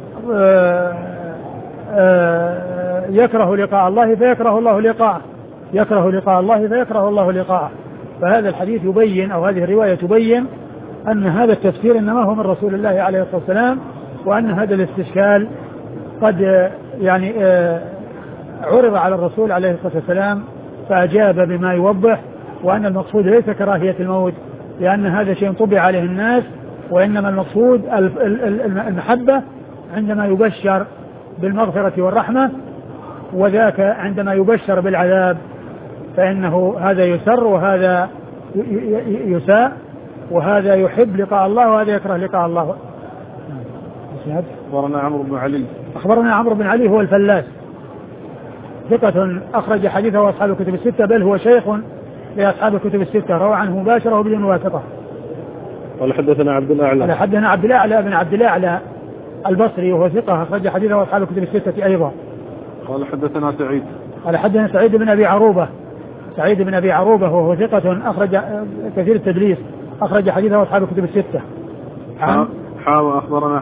يكره لقاء الله فيكره الله لقاءه، يكره لقاء الله فيكره الله لقاءه. فهذا الحديث يبين أو هذه الرواية تبين أن هذا التفسير إنما هو من رسول الله عليه الصلاة والسلام، وأن هذا الاستشكال قد يعني عرض على الرسول عليه الصلاة والسلام فأجاب بما يوضح، وأن المقصود ليس كراهية الموت لأن هذا شيء طبع عليه الناس، وإنما المقصود المحبة عندما يبشر بالمغفرة والرحمة، وذاك عندما يبشر بالعذاب فإنه هذا يسر وهذا يساء، وهذا يحب لقاء الله وهذا يكره لقاء الله. أخبرنا عمرو بن علي هو الفلاس، ثقة أخرج حديثه أصحاب الكتب الستة، بل هو شيخ لأصحاب الكتب الستة، روى عنه مباشرة وبدون واسطة. قال حدثنا عبد الأعلى بن عبد الأعلى البصري وهو ثقة أخرج حديثه أصحاب الكتب الستة أيضا. قال حدثنا سعيد بن أبي عروبة وهو ثقة أخرج كثير التدليس أخرج حديثه أصحاب الكتب الستة. وأخبرنا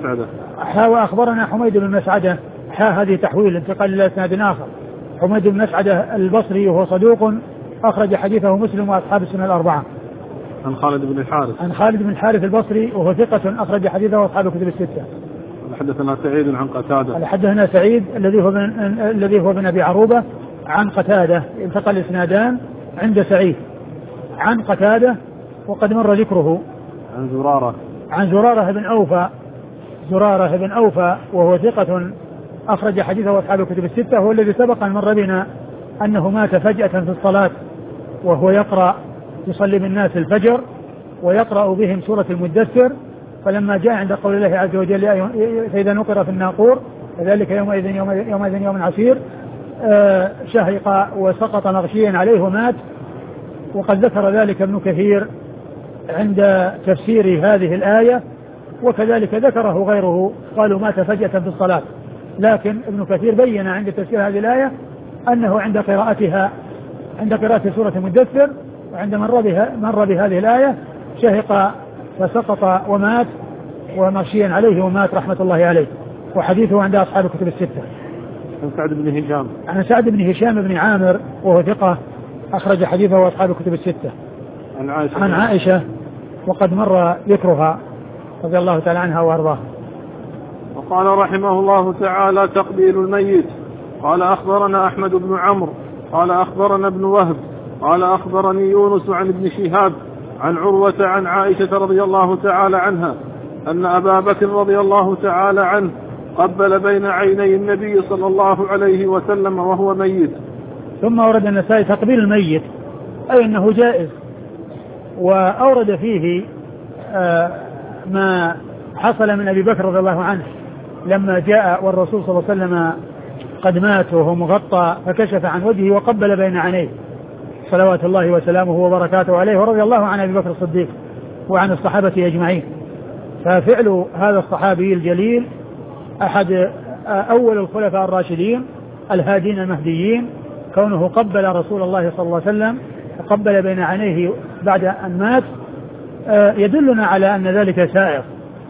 حميد بن مسعدة هذه تحويل انتقال إلى إسناد آخر. حميد بن مسعدة البصري وهو صدوق أخرج حديثه مسلم وأصحاب السنة الأربعة. عن خالد بن الحارث البصري وهو ثقة أخرج حديثه أصحاب الكتب الستة. حدثنا سعيد عن قتادة. حدثنا سعيد الذي هو بن أبي عروبة عن قتادة، انتقل الإسنادان عند سعيد عن قتادة وقد مر ذكره. عن زرارة بن أوفى وهو ثقة أخرج حديثه أصحاب الكتب الستة، هو الذي سبق أن مر بنا أنه مات فجأة في الصلاة وهو يصلي بالناس الفجر، ويقرأ بهم سورة المدثر، فلما جاء عند قول الله عز وجل فإذا نقر في الناقور فذلك يومئذ يوم عسير شهق وسقط مغشيا عليه ومات. وقد ذكر ذلك ابن كثير عند تفسير هذه الآية، وكذلك ذكره غيره قالوا مات فجأة في الصلاة، لكن ابن كثير بين عند تفسير هذه الآية أنه عند قراءة سورة المدثر وعند مر بهذه الآية شهق فسقط ومات ومغشيا عليه ومات رحمة الله عليه. وحديثه عند أصحاب الكتب الستة. عن سعد بن هشام. عن سعد بن هشام بن عامر وهو ثقة أخرج حديثه أصحاب الكتب الستة. عن عائشة وقد مر ذكرها رضي الله تعالى عنها وأرضاها. وقال رحمه الله تعالى: تقبيل الميت. قال أخبرنا أحمد بن عمرو قال أخبرنا ابن وهب قال أخبرني يونس عن ابن شهاب عن عروة عن عائشة رضي الله تعالى عنها أن أبا بكر رضي الله تعالى عنه قبل بين عيني النبي صلى الله عليه وسلم وهو ميت. ثم أورد النسائي تقبيل الميت أي أنه جائز، وأورد فيه ما حصل من أبي بكر رضي الله عنه لما جاء والرسول صلى الله عليه وسلم قد مات وهو مغطى فكشف عن وجهه وقبل بين عينيه صلوات الله وسلامه وبركاته عليه، ورضي الله عن أبي بكر الصديق وعن الصحابة أجمعين. ففعل هذا الصحابي الجليل أحد أول الخلفاء الراشدين الهادين المهديين، كونه قبل رسول الله صلى الله عليه وسلم وقبل بين عينيه بعد أن مات يدلنا على أن ذلك سائغ.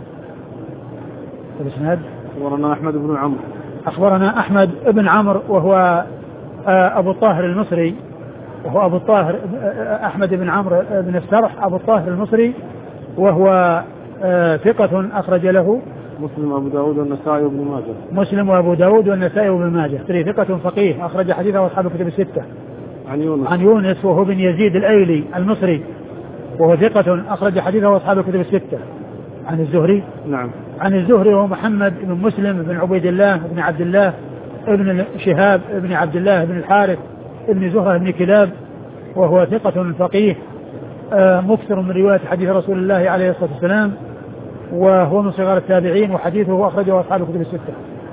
أخبرنا أحمد بن عمرو. أخبرنا أحمد بن عمرو وهو أبو الطاهر المصري، وهو أبو الطاهر أحمد بن عمرو بن السرح أبو الطاهر المصري، وهو ثقة أخرج له مسلم وأبو داود والنسائي وابن ماجه. مسلم وأبو داود والنسائي وابن ماجه. ثقة فقيه أخرج حديثه أصحاب الكتب الستة. عن يونس وهو بن يزيد الأيلي المصري، وهو ثقة أخرج حديثه أصحاب الكتب الستة. عن الزهري. نعم. عن الزهري وهو محمد بن مسلم بن عبيد الله بن عبد الله ابن شهاب بن عبد الله بن الحارث ابن زهرة بن كلاب، وهو ثقة فقيه مكثر من رواية حديث رسول الله عليه الصلاة والسلام، وهو من صغار التابعين، وحديثه أخرجه أصحاب الكتب الستة.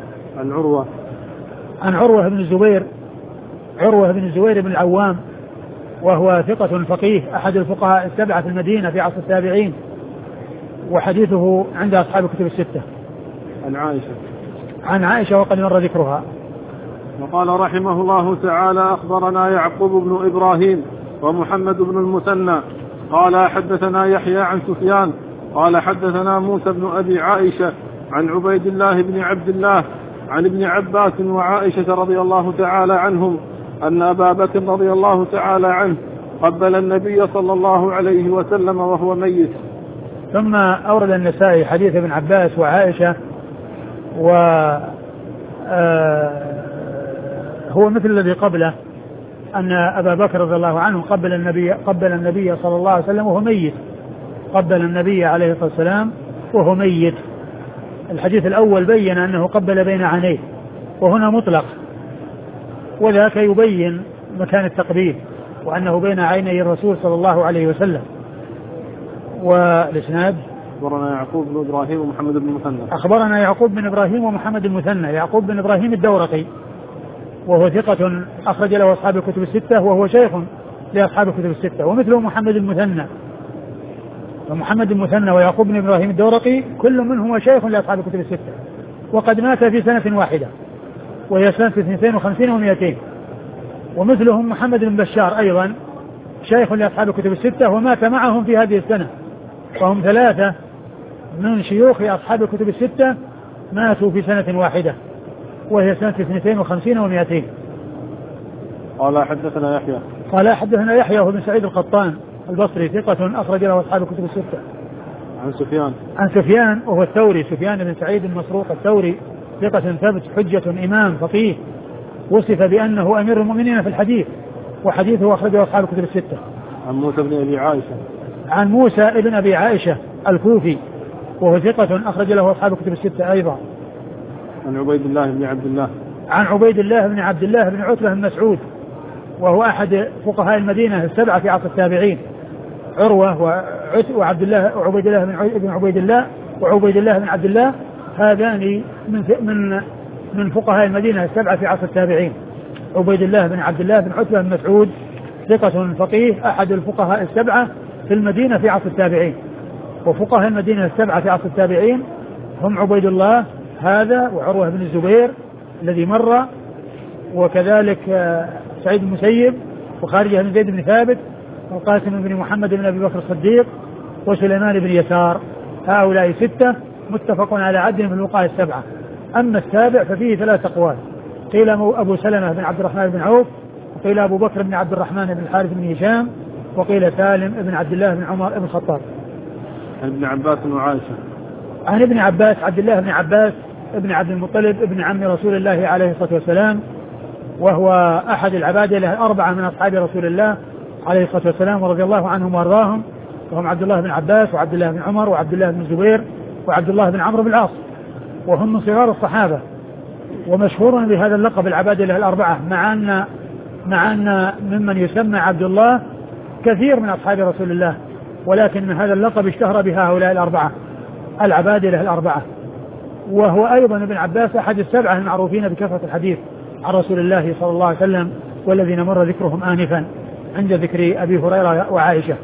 عن عروة بن الزبير، عروة بن الزبير بن العوام، وهو ثقة فقيه أحد الفقهاء السبعة في المدينة في عصر التابعين، وحديثه عند أصحاب الكتب الستة. عن عائشة وقد مر ذكرها. وقال رحمه الله تعالى: أخبرنا يعقوب بن إبراهيم ومحمد بن المثنى قال حدثنا يحيى عن سفيان قال حدثنا موسى بن أبي عائشة عن عبيد الله بن عبد الله عن ابن عباس وعائشة رضي الله تعالى عنهم أن أبا بكر رضي الله تعالى عنه قبل النبي صلى الله عليه وسلم وهو ميت. ثم أورد النسائي حديث ابن عباس وعائشة، هو مثل الذي قبله، أن أبا بكر رضي الله عنه قبل النبي صلى الله عليه وسلم وهو ميت، قبل النبي عليه الصلاة والسلام وهو ميت. الحديث الأول بين أنه قبل بين عينيه، وهنا مطلق، وذاك يبين مكان التقبيل وأنه بين عيني الرسول صلى الله عليه وسلم. والإسناد: أخبرنا يعقوب بن إبراهيم ومحمد بن المثنى. أخبرنا يعقوب بن إبراهيم ومحمد المثنى. يعقوب بن إبراهيم الدورقي، وهو ثقة أخرج له أصحاب الكتب الستة، وهو شيخ لأصحاب الكتب الستة، ومثله محمد المثنى. ومحمد المثنى ويعقوب بن إبراهيم الدورقي كل منهما شيخ لأصحاب الكتب الستة، وقد مات في سنة واحدة وهي سنة 52 و200. ومثلهم محمد بن بشار أيضا شيخ لأصحاب الكتب الستة، ومات معهم في هذه السنة، وهم ثلاثة من شيوخ أصحاب الكتب الستة ماتوا في سنة واحدة وهي سنة 52 و200. قال حدثنا يحيى وهو بن سعيد القطان البصري ثقة أخرج له أصحاب الكتب الستة. عن سفيان وهو الثوري، سفيان بن سعيد المسروق الثوري ثقة ثبت حجة إمام فقيه، وصف بأنه أمير المؤمنين في الحديث، وحديثه أخرجه أصحاب الكتب الستة. عن موسى بن أبي عائشة الكوفي، وهو ثقة أخرج له أصحاب الكتب الستة أيضا. عن عبيد الله بن عبد الله. عن عبيد الله بن عبد الله بن عتبة بن مسعود، وهو أحد فقهاء المدينة السبعة في عصر التابعين. وعبد الله وعبيد الله بن عبيد الله وعبيد الله بن عبد الله، هذان من فقهاء المدينة السبعة في عصر التابعين. عبيد الله بن عبد الله بن عتبة بن مسعود ثقة فقيه أحد الفقهاء السبعة في المدينة في عصر التابعين. وفقهاء المدينة السبعة في عصر التابعين هم عبيد الله هذا وعروة بن الزبير الذي مر، وكذلك سعيد بن المسيب وخارجة بن زيد بن ثابت والقاسم بن محمد بن أبي بكر الصديق وسليمان بن يسار. هؤلاء ستة متفق على عدهم في الفقهاء السبعة. أما السابع ففيه 3 أقوال، قيل أبو سلمة بن عبد الرحمن بن عوف، وقيل أبو بكر بن عبد الرحمن بن الحارث بن هشام، وقيل سالم بن عبد الله بن عمر بن الخطاب. عن ابن عباس وعائشة. عن ابن عباس عبد الله بن عباس ابن عبد المطلب ابن عم رسول الله عليه الصلاة والسلام، وهو أحد العبادة الأربعة من أصحاب رسول الله عليه الصلاة والسلام ورضي الله عنهم وارضاهم، وهم عبد الله بن عباس وعبد الله بن عمر وعبد الله بن الزبير وعبد الله بن عمرو بن العاص، وهم من صغار الصحابة، ومشهور بهذا اللقب العبادة الأربعة، مع أن ممن يسمى عبد الله كثير من أصحاب رسول الله، ولكن هذا اللقب اشتهر بهؤلاء الأربعة العبادة الأربعة. وهو أيضا ابن عباس أحد السبعة المعروفين بكثرة الحديث عن رسول الله صلى الله عليه وسلم، والذين مر ذكرهم آنفا عند ذكر أبي هريرة وعائشة،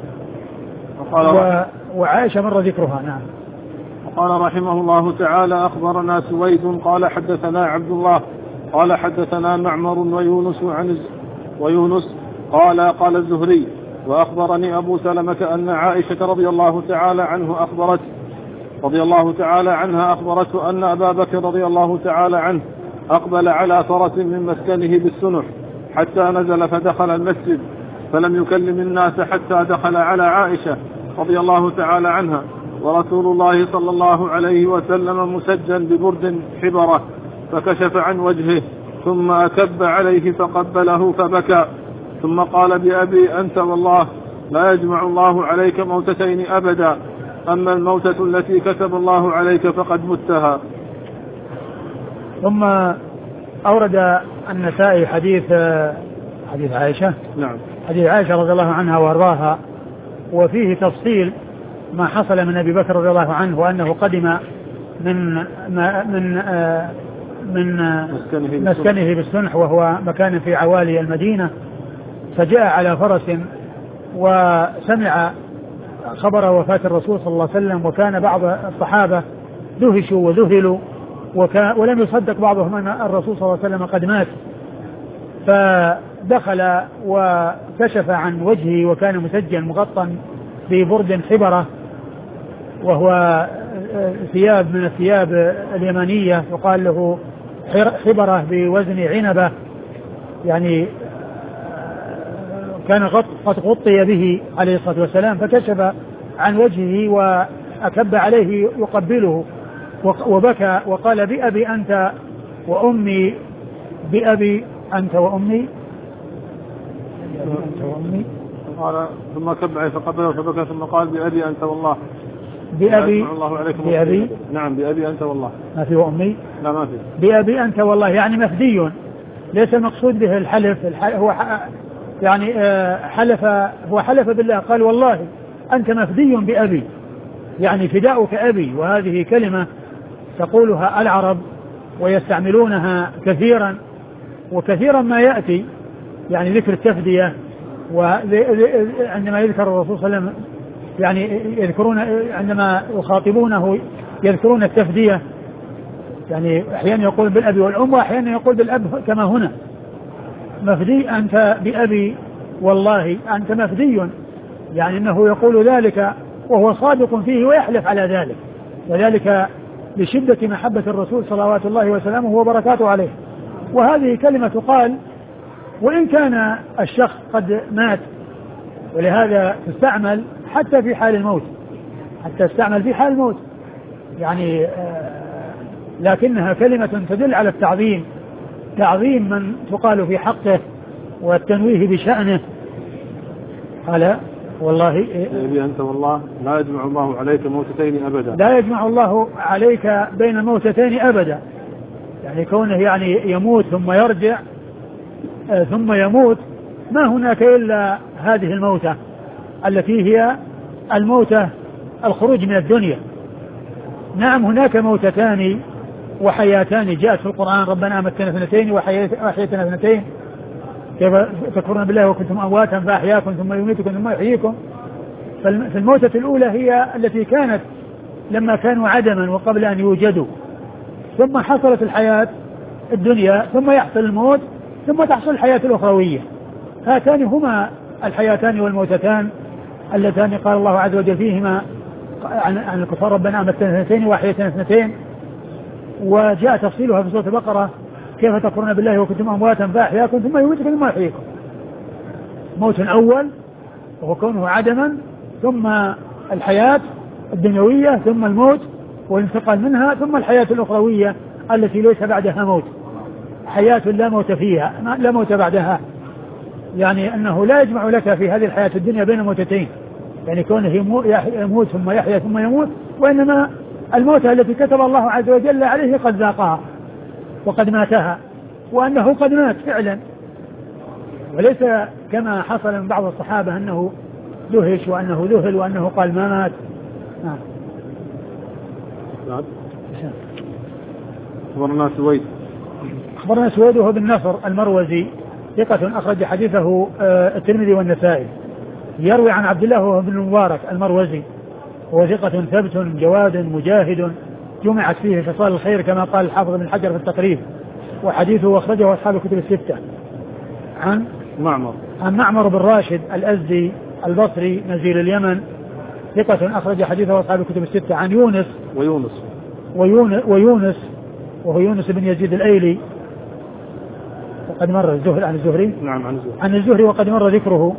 وعائشة مر ذكرها. نعم. وقال رحمه الله تعالى: أخبرنا سويد قال حدثنا عبد الله قال حدثنا معمر ويونس قال الزهري: وأخبرني أبو سلمة أن عائشة رضي الله تعالى عنها أخبرته أن أبا بكر رضي الله تعالى عنه أقبل على فرس من مسكنه بالسنح حتى نزل فدخل المسجد فلم يكلم الناس حتى دخل على عائشة رضي الله تعالى عنها، ورسول الله صلى الله عليه وسلم مسجل ببرد حبرة، فكشف عن وجهه ثم أكب عليه فقبله فبكى، ثم قال: بأبي أنت والله لا يجمع الله عليك موتتين أبدا، أما الموتة التي كتب الله عليك فقد متها. ثم أورد النسائي حديث عائشة. نعم. حديث عائشة رضي الله عنها وارضاها، وفيه تفصيل ما حصل من أبي بكر رضي الله عنه، وأنه قدم من مسكنه بالسنح، وهو مكان في عوالي المدينة، فجاء على فرس وسمع خبر وفاة الرسول صلى الله عليه وسلم، وكان بعض الصحابة دهشوا وذهلوا ولم يصدق بعضهم أن الرسول صلى الله عليه وسلم قد مات، فدخل وكشف عن وجهه وكان مسجل مغطى ببرد حبرة، وهو ثياب من الثياب اليمانية يقال له حبرة بوزن عنبة، يعني كان قد غطي به عليه الصلاة والسلام، فكشف عن وجهه وأكب عليه يقبله وبكى وقال: بأبي أنت وأمي، بأبي أنت وأمي. قال ثم كب عليه فقبله فبكى ثم قال: بأبي أنت والله بأبي نعم بأبي أنت والله. ما في وأمي؟ لا ما في. بأبي أنت والله يعني مفدي، ليس المقصود به الحلف، هو يعني حلف بالله، قال: والله أنت مفدي بأبي، يعني فداؤك أبي. وهذه كلمة تقولها العرب ويستعملونها كثيرا، وكثيرا ما يأتي يعني ذكر التفدية، وعندما يذكر الرسول صلى الله عليه وسلم يعني يذكرون عندما يخاطبونه يذكرون التفدية، يعني أحيانا يقول بالأب والأم وأحيانا يقول بالأب كما هنا، مفدي أنت بأبي والله أنت مفدي، يعني أنه يقول ذلك وهو صادق فيه ويحلف على ذلك، وذلك لشدة محبة الرسول صلوات الله وسلامه وبركاته عليه. وهذه كلمة تقال وإن كان الشخص قد مات، ولهذا تستعمل حتى في حال الموت، يعني لكنها كلمة تدل على التعظيم، تعظيم من تقال في حقه والتنويه بشأنه. قال: والله أبي أنت والله لا يجمع الله عليك موتتين أبدا، لا يجمع الله عليك بين موتتين أبدا، يعني كونه يعني يموت ثم يرجع ثم يموت، ما هناك إلا هذه الموتة التي هي الموتة الخروج من الدنيا. نعم هناك موتتان وحياتان جاءت في القرآن، ربنا أمتنا اثنتين وأحييتنا اثنتين، كيف تكفرون بالله وكنتم أمواتا فأحياكم ثم يميتكم ثم يحييكم. فالموتة الأولى هي التي كانت لما كانوا عدما وقبل أن يوجدوا، ثم حصلت الحياة الدنيا، ثم يحصل الموت، ثم تحصل الحياة الأخروية. هاتان هما الحياتان والموتتان اللتان قال الله عز وجل فيهما عن الكفار ربنا أمتنا اثنتين وأحييتنا اثنتين. وجاء تفصيلها في سورة البقرة كيف تكفرون بالله وكنتم أمواتا فأحياكم ثم يميتكم ثم يحييكم. موت أول وهو كونه عدما، ثم الحياة الدنيوية، ثم الموت والانتقال منها، ثم الحياة الأخروية التي ليس بعدها موت، حياة لا موت فيها، لا موت بعدها. يعني أنه لا يجمع لك في هذه الحياة الدنيا بين موتتين، يعني كونه يموت ثم يحيا ثم يموت، وإنما الموتة التي كتب الله عز وجل عليه قد ذاقها وقد ماتها، وأنه قد مات فعلا، وليس كما حصل من بعض الصحابة أنه دهش وأنه ذهل وأنه قال ما مات. أخبرنا سويد وهو بن نصر المروزي ثقة أخرج حديثه الترمذي والنسائي. يروي عن عبد الله وهو بن المبارك المروزي، وهو ثقة ثبت جواد مجاهد جمعت فيه خصال الخير كما قال الحافظ بن حجر في التقريب، وحديثه أخرجه أصحاب الكتب الستة. عن معمر بن راشد الأزدي البصري نزيل اليمن ثقة أخرج حديثه أصحاب الكتب الستة. عن ويونس وهو يونس بن يزيد الأيلي وقد مر الزهري عن الزهري. نعم عن الزهري وقد مر ذكره.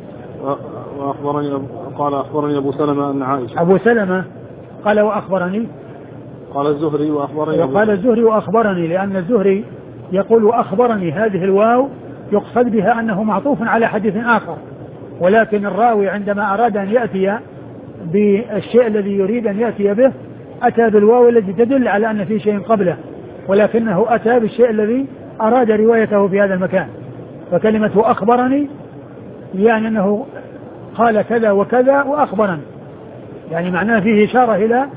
قال أخبرني أبو سلمة أن عائشة. أبو سلمة قال وأخبرني. قال الزهري وأخبرني. قال الزهري وأخبرني، لأن الزهري يقول وأخبرني، هذه الواو يقصد بها أنه معطوف على حديث آخر، ولكن الراوي عندما أراد أن يأتي بالشيء الذي يريد أن يأتي به أتى بالواو التي تدل على أن في شيء قبله، ولكنه أتى بالشيء الذي أراد روايته في هذا المكان. فكلمة أخبرني يعني أنه قال كذا وكذا وأخبرني، يعني معناه فيه إشارة إلى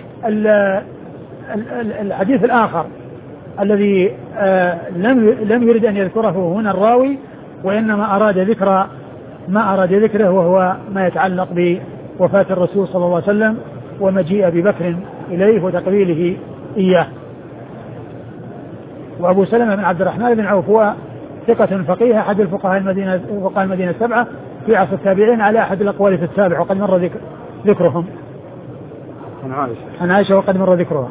الحديث الآخر الذي لم يرد أن يذكره هنا الراوي، وإنما أراد ذكر ما أراد ذكره، وهو ما يتعلق بوفاة الرسول صلى الله عليه وسلم ومجيء أبي بكر إليه وتقبيله إياه. وأبو سلمة بن عبد الرحمن بن عوف هو ثقة فقيه أحد فقهاء المدينة السبعة في عصر التابعين على أحد الأقوال في السابع، وقد مر ذكرهم. عن عائشة وقد مر ذكرها.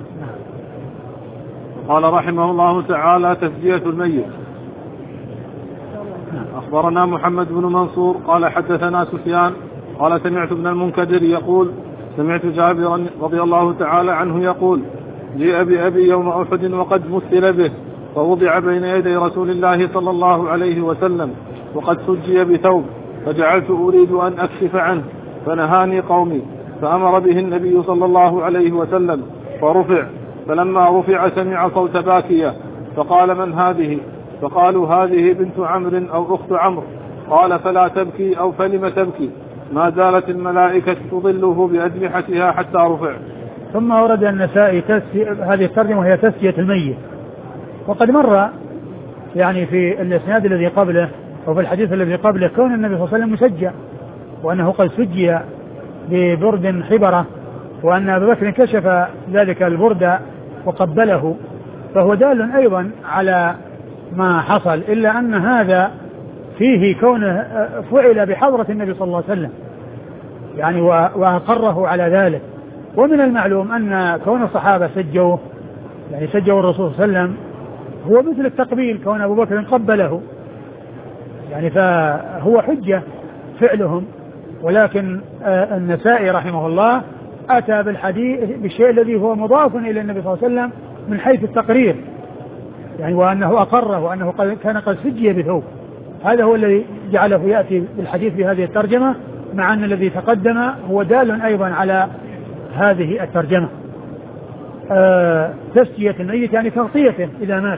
قال رحمه الله تعالى: تفجية الميت. أخبرنا محمد بن منصور قال حدثنا سفيان قال سمعت ابن المنكدر يقول سمعت جابر رضي الله تعالى عنه يقول: جيء بأبي يوم أحد وقد مثل به، فوضع بين يدي رسول الله صلى الله عليه وسلم وقد سجي بثوب، فجعلت أريد أن أكشف عنه فنهاني قومي، فأمر به النبي صلى الله عليه وسلم فرفع، فلما رفع سمع صوت باكية، فقال: من هذه؟ فقالوا: هذه بنت عمرو أو أخت عمرو. قال: فلا تبكي أو فلم تبكي؟ ما زالت الملائكة تظله بأجنحتها حتى رفع. ثم ورد النسائي هذه الترجمة وهي تسجية الميت، وقد مر يعني في الإسناد الذي قبله وفي الحديث الذي قبله كون النبي صلى الله عليه وسلم مسجى، وأنه قد سجي ببرد حبرة، وأن أبا بكر كشف ذلك البرد وقبله، فهو دال أيضا على ما حصل، إلا أن هذا فيه كونه فعل بحضرة النبي صلى الله عليه وسلم يعني وأقره على ذلك. ومن المعلوم أن كون الصحابة سجوا يعني سجوا الرسول صلى الله عليه وسلم هو مثل التقبيل، كون أبو بكر قبله يعني فهو حجة فعلهم. ولكن النسائي رحمه الله أتى بالشيء الذي هو مضاف إلى النبي صلى الله عليه وسلم من حيث التقرير، يعني وأنه أقره وأنه كان قد سجي بثوب. هذا هو الذي جعله يأتي بالحديث بهذه الترجمة، مع أن الذي تقدم هو دال أيضا على هذه الترجمة. تسجية الميت يعني تغطيته إذا مات.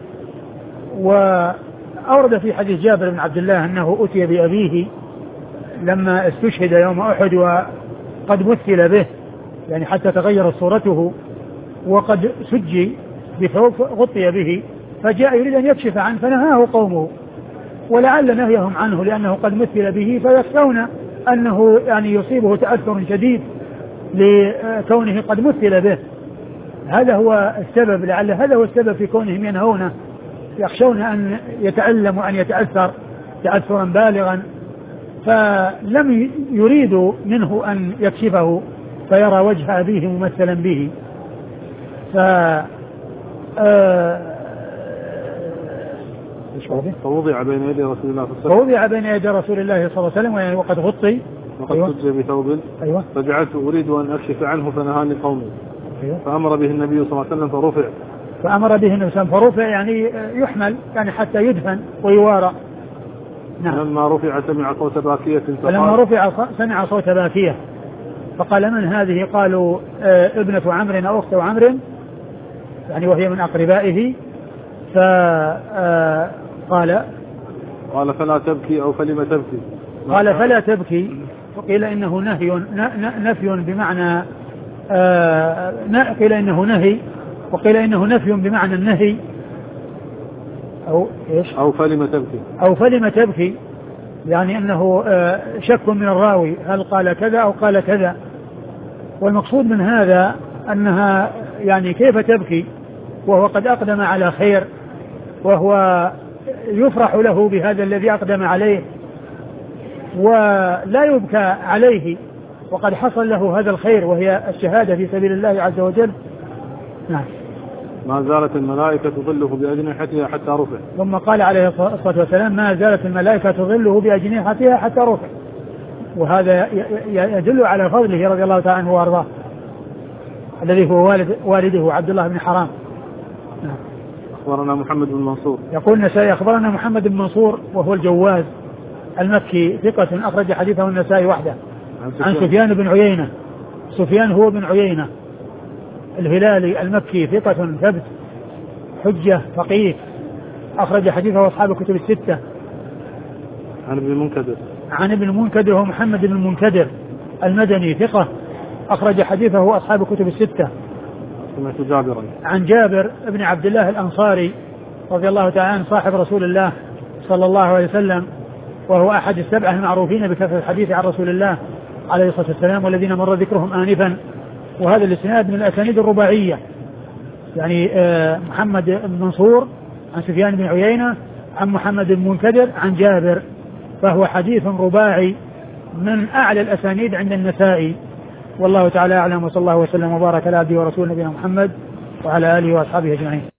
وأورد في حديث جابر بن عبد الله أنه أتي بأبيه لما استشهد يوم أحد وقد مثل به يعني حتى تغيرت صورته وقد سجي بثوب غطي به، فجاء يريد أن يكشف عنه فنهاه قومه، ولعل نهيهم عنه لأنه قد مثل به فيخشون أنه يعني يصيبه تأثر شديد لكونه قد مثل به. هذا هو السبب، لعل هذا هو السبب في كونهم ينهونه، يخشون أن يتألم وأن يتأثر تأثرا بالغا، فلم يريدوا منه أن يكشفه فيرى وجه أبيه ممثلا به. فوضع بين يدي رسول الله صلى الله عليه وسلم. فوضع بين يدي رسول الله صلى الله عليه وسلم وقد غطي وقد سجى بثوب. أيوة. فجعلت أريد أن أكشف عنه فنهاني قومي. أيوة. فأمر به النبي صلى الله عليه وسلم فرفع. فأمر به النبي صلى الله عليه وسلم فرفع يعني يحمل يعني حتى يدفن ويوارى. نعم. لما رفع سمع صوت باكية. فلما رفع سمع صوت باكية فقال من هذه؟ قالوا ابنة عمرو أو أخت عمرو يعني وهي من أقربائه. فقال فلا تبكي أو فلم تبكي؟ قال فلا تبكي، وقيل إنه نفي بمعنى قيل إنه نهي، وقيل إنه نفي بمعنى النهي أو إيش؟ أو فلم تبكي، أو فلم تبكي يعني أنه شك من الراوي هل قال كذا أو قال كذا. والمقصود من هذا أنها يعني كيف تبكي وهو قد أقدم على خير، وهو يفرح له بهذا الذي أقدم عليه ولا يبكى عليه وقد حصل له هذا الخير وهي الشهادة في سبيل الله عز وجل. نعم. ما زالت الملائكة تظله بأجنحتها حتى رفع. ثم قال عليه الصلاة والسلام ما زالت الملائكة تظله بأجنحتها حتى رفع، وهذا يدل على فضله رضي الله تعالى عنه وارضاه الذي هو والده عبد الله بن حرام. نعم. أخبرنا محمد بن منصور. يقول النسائي أخبرنا محمد بن منصور وهو الجواز المكي ثقة أخرج حديثه النسائي وحده. عن سفيان بن عيينة. سفيان هو بن عيينة الهلالي المكي ثقة ثبت حجة فقيه أخرج حديثه أصحاب الكتب الستة. عن ابن المنكدر. عن ابن المنكدر هو محمد بن المنكدر المدني ثقة أخرج حديثه أصحاب الكتب الستة. سمعت جابرا. عن جابر بن عبد الله الأنصاري رضي الله تعالى عنه صاحب رسول الله صلى الله عليه وسلم، وهو أحد السبعة المعروفين بكثرة الحديث عن رسول الله عليه الصلاة والسلام والذين مر ذكرهم آنفا. وهذا الاسناد من الأسانيد الرباعية يعني محمد بن منصور عن سفيان بن عيينة عن محمد بن منكدر عن جابر، فهو حديث رباعي من أعلى الأسانيد عند النسائي. والله تعالى أعلم، وصلى الله وسلم وبارك على عبده ورسوله نبينا محمد وعلى آله وأصحابه أجمعين.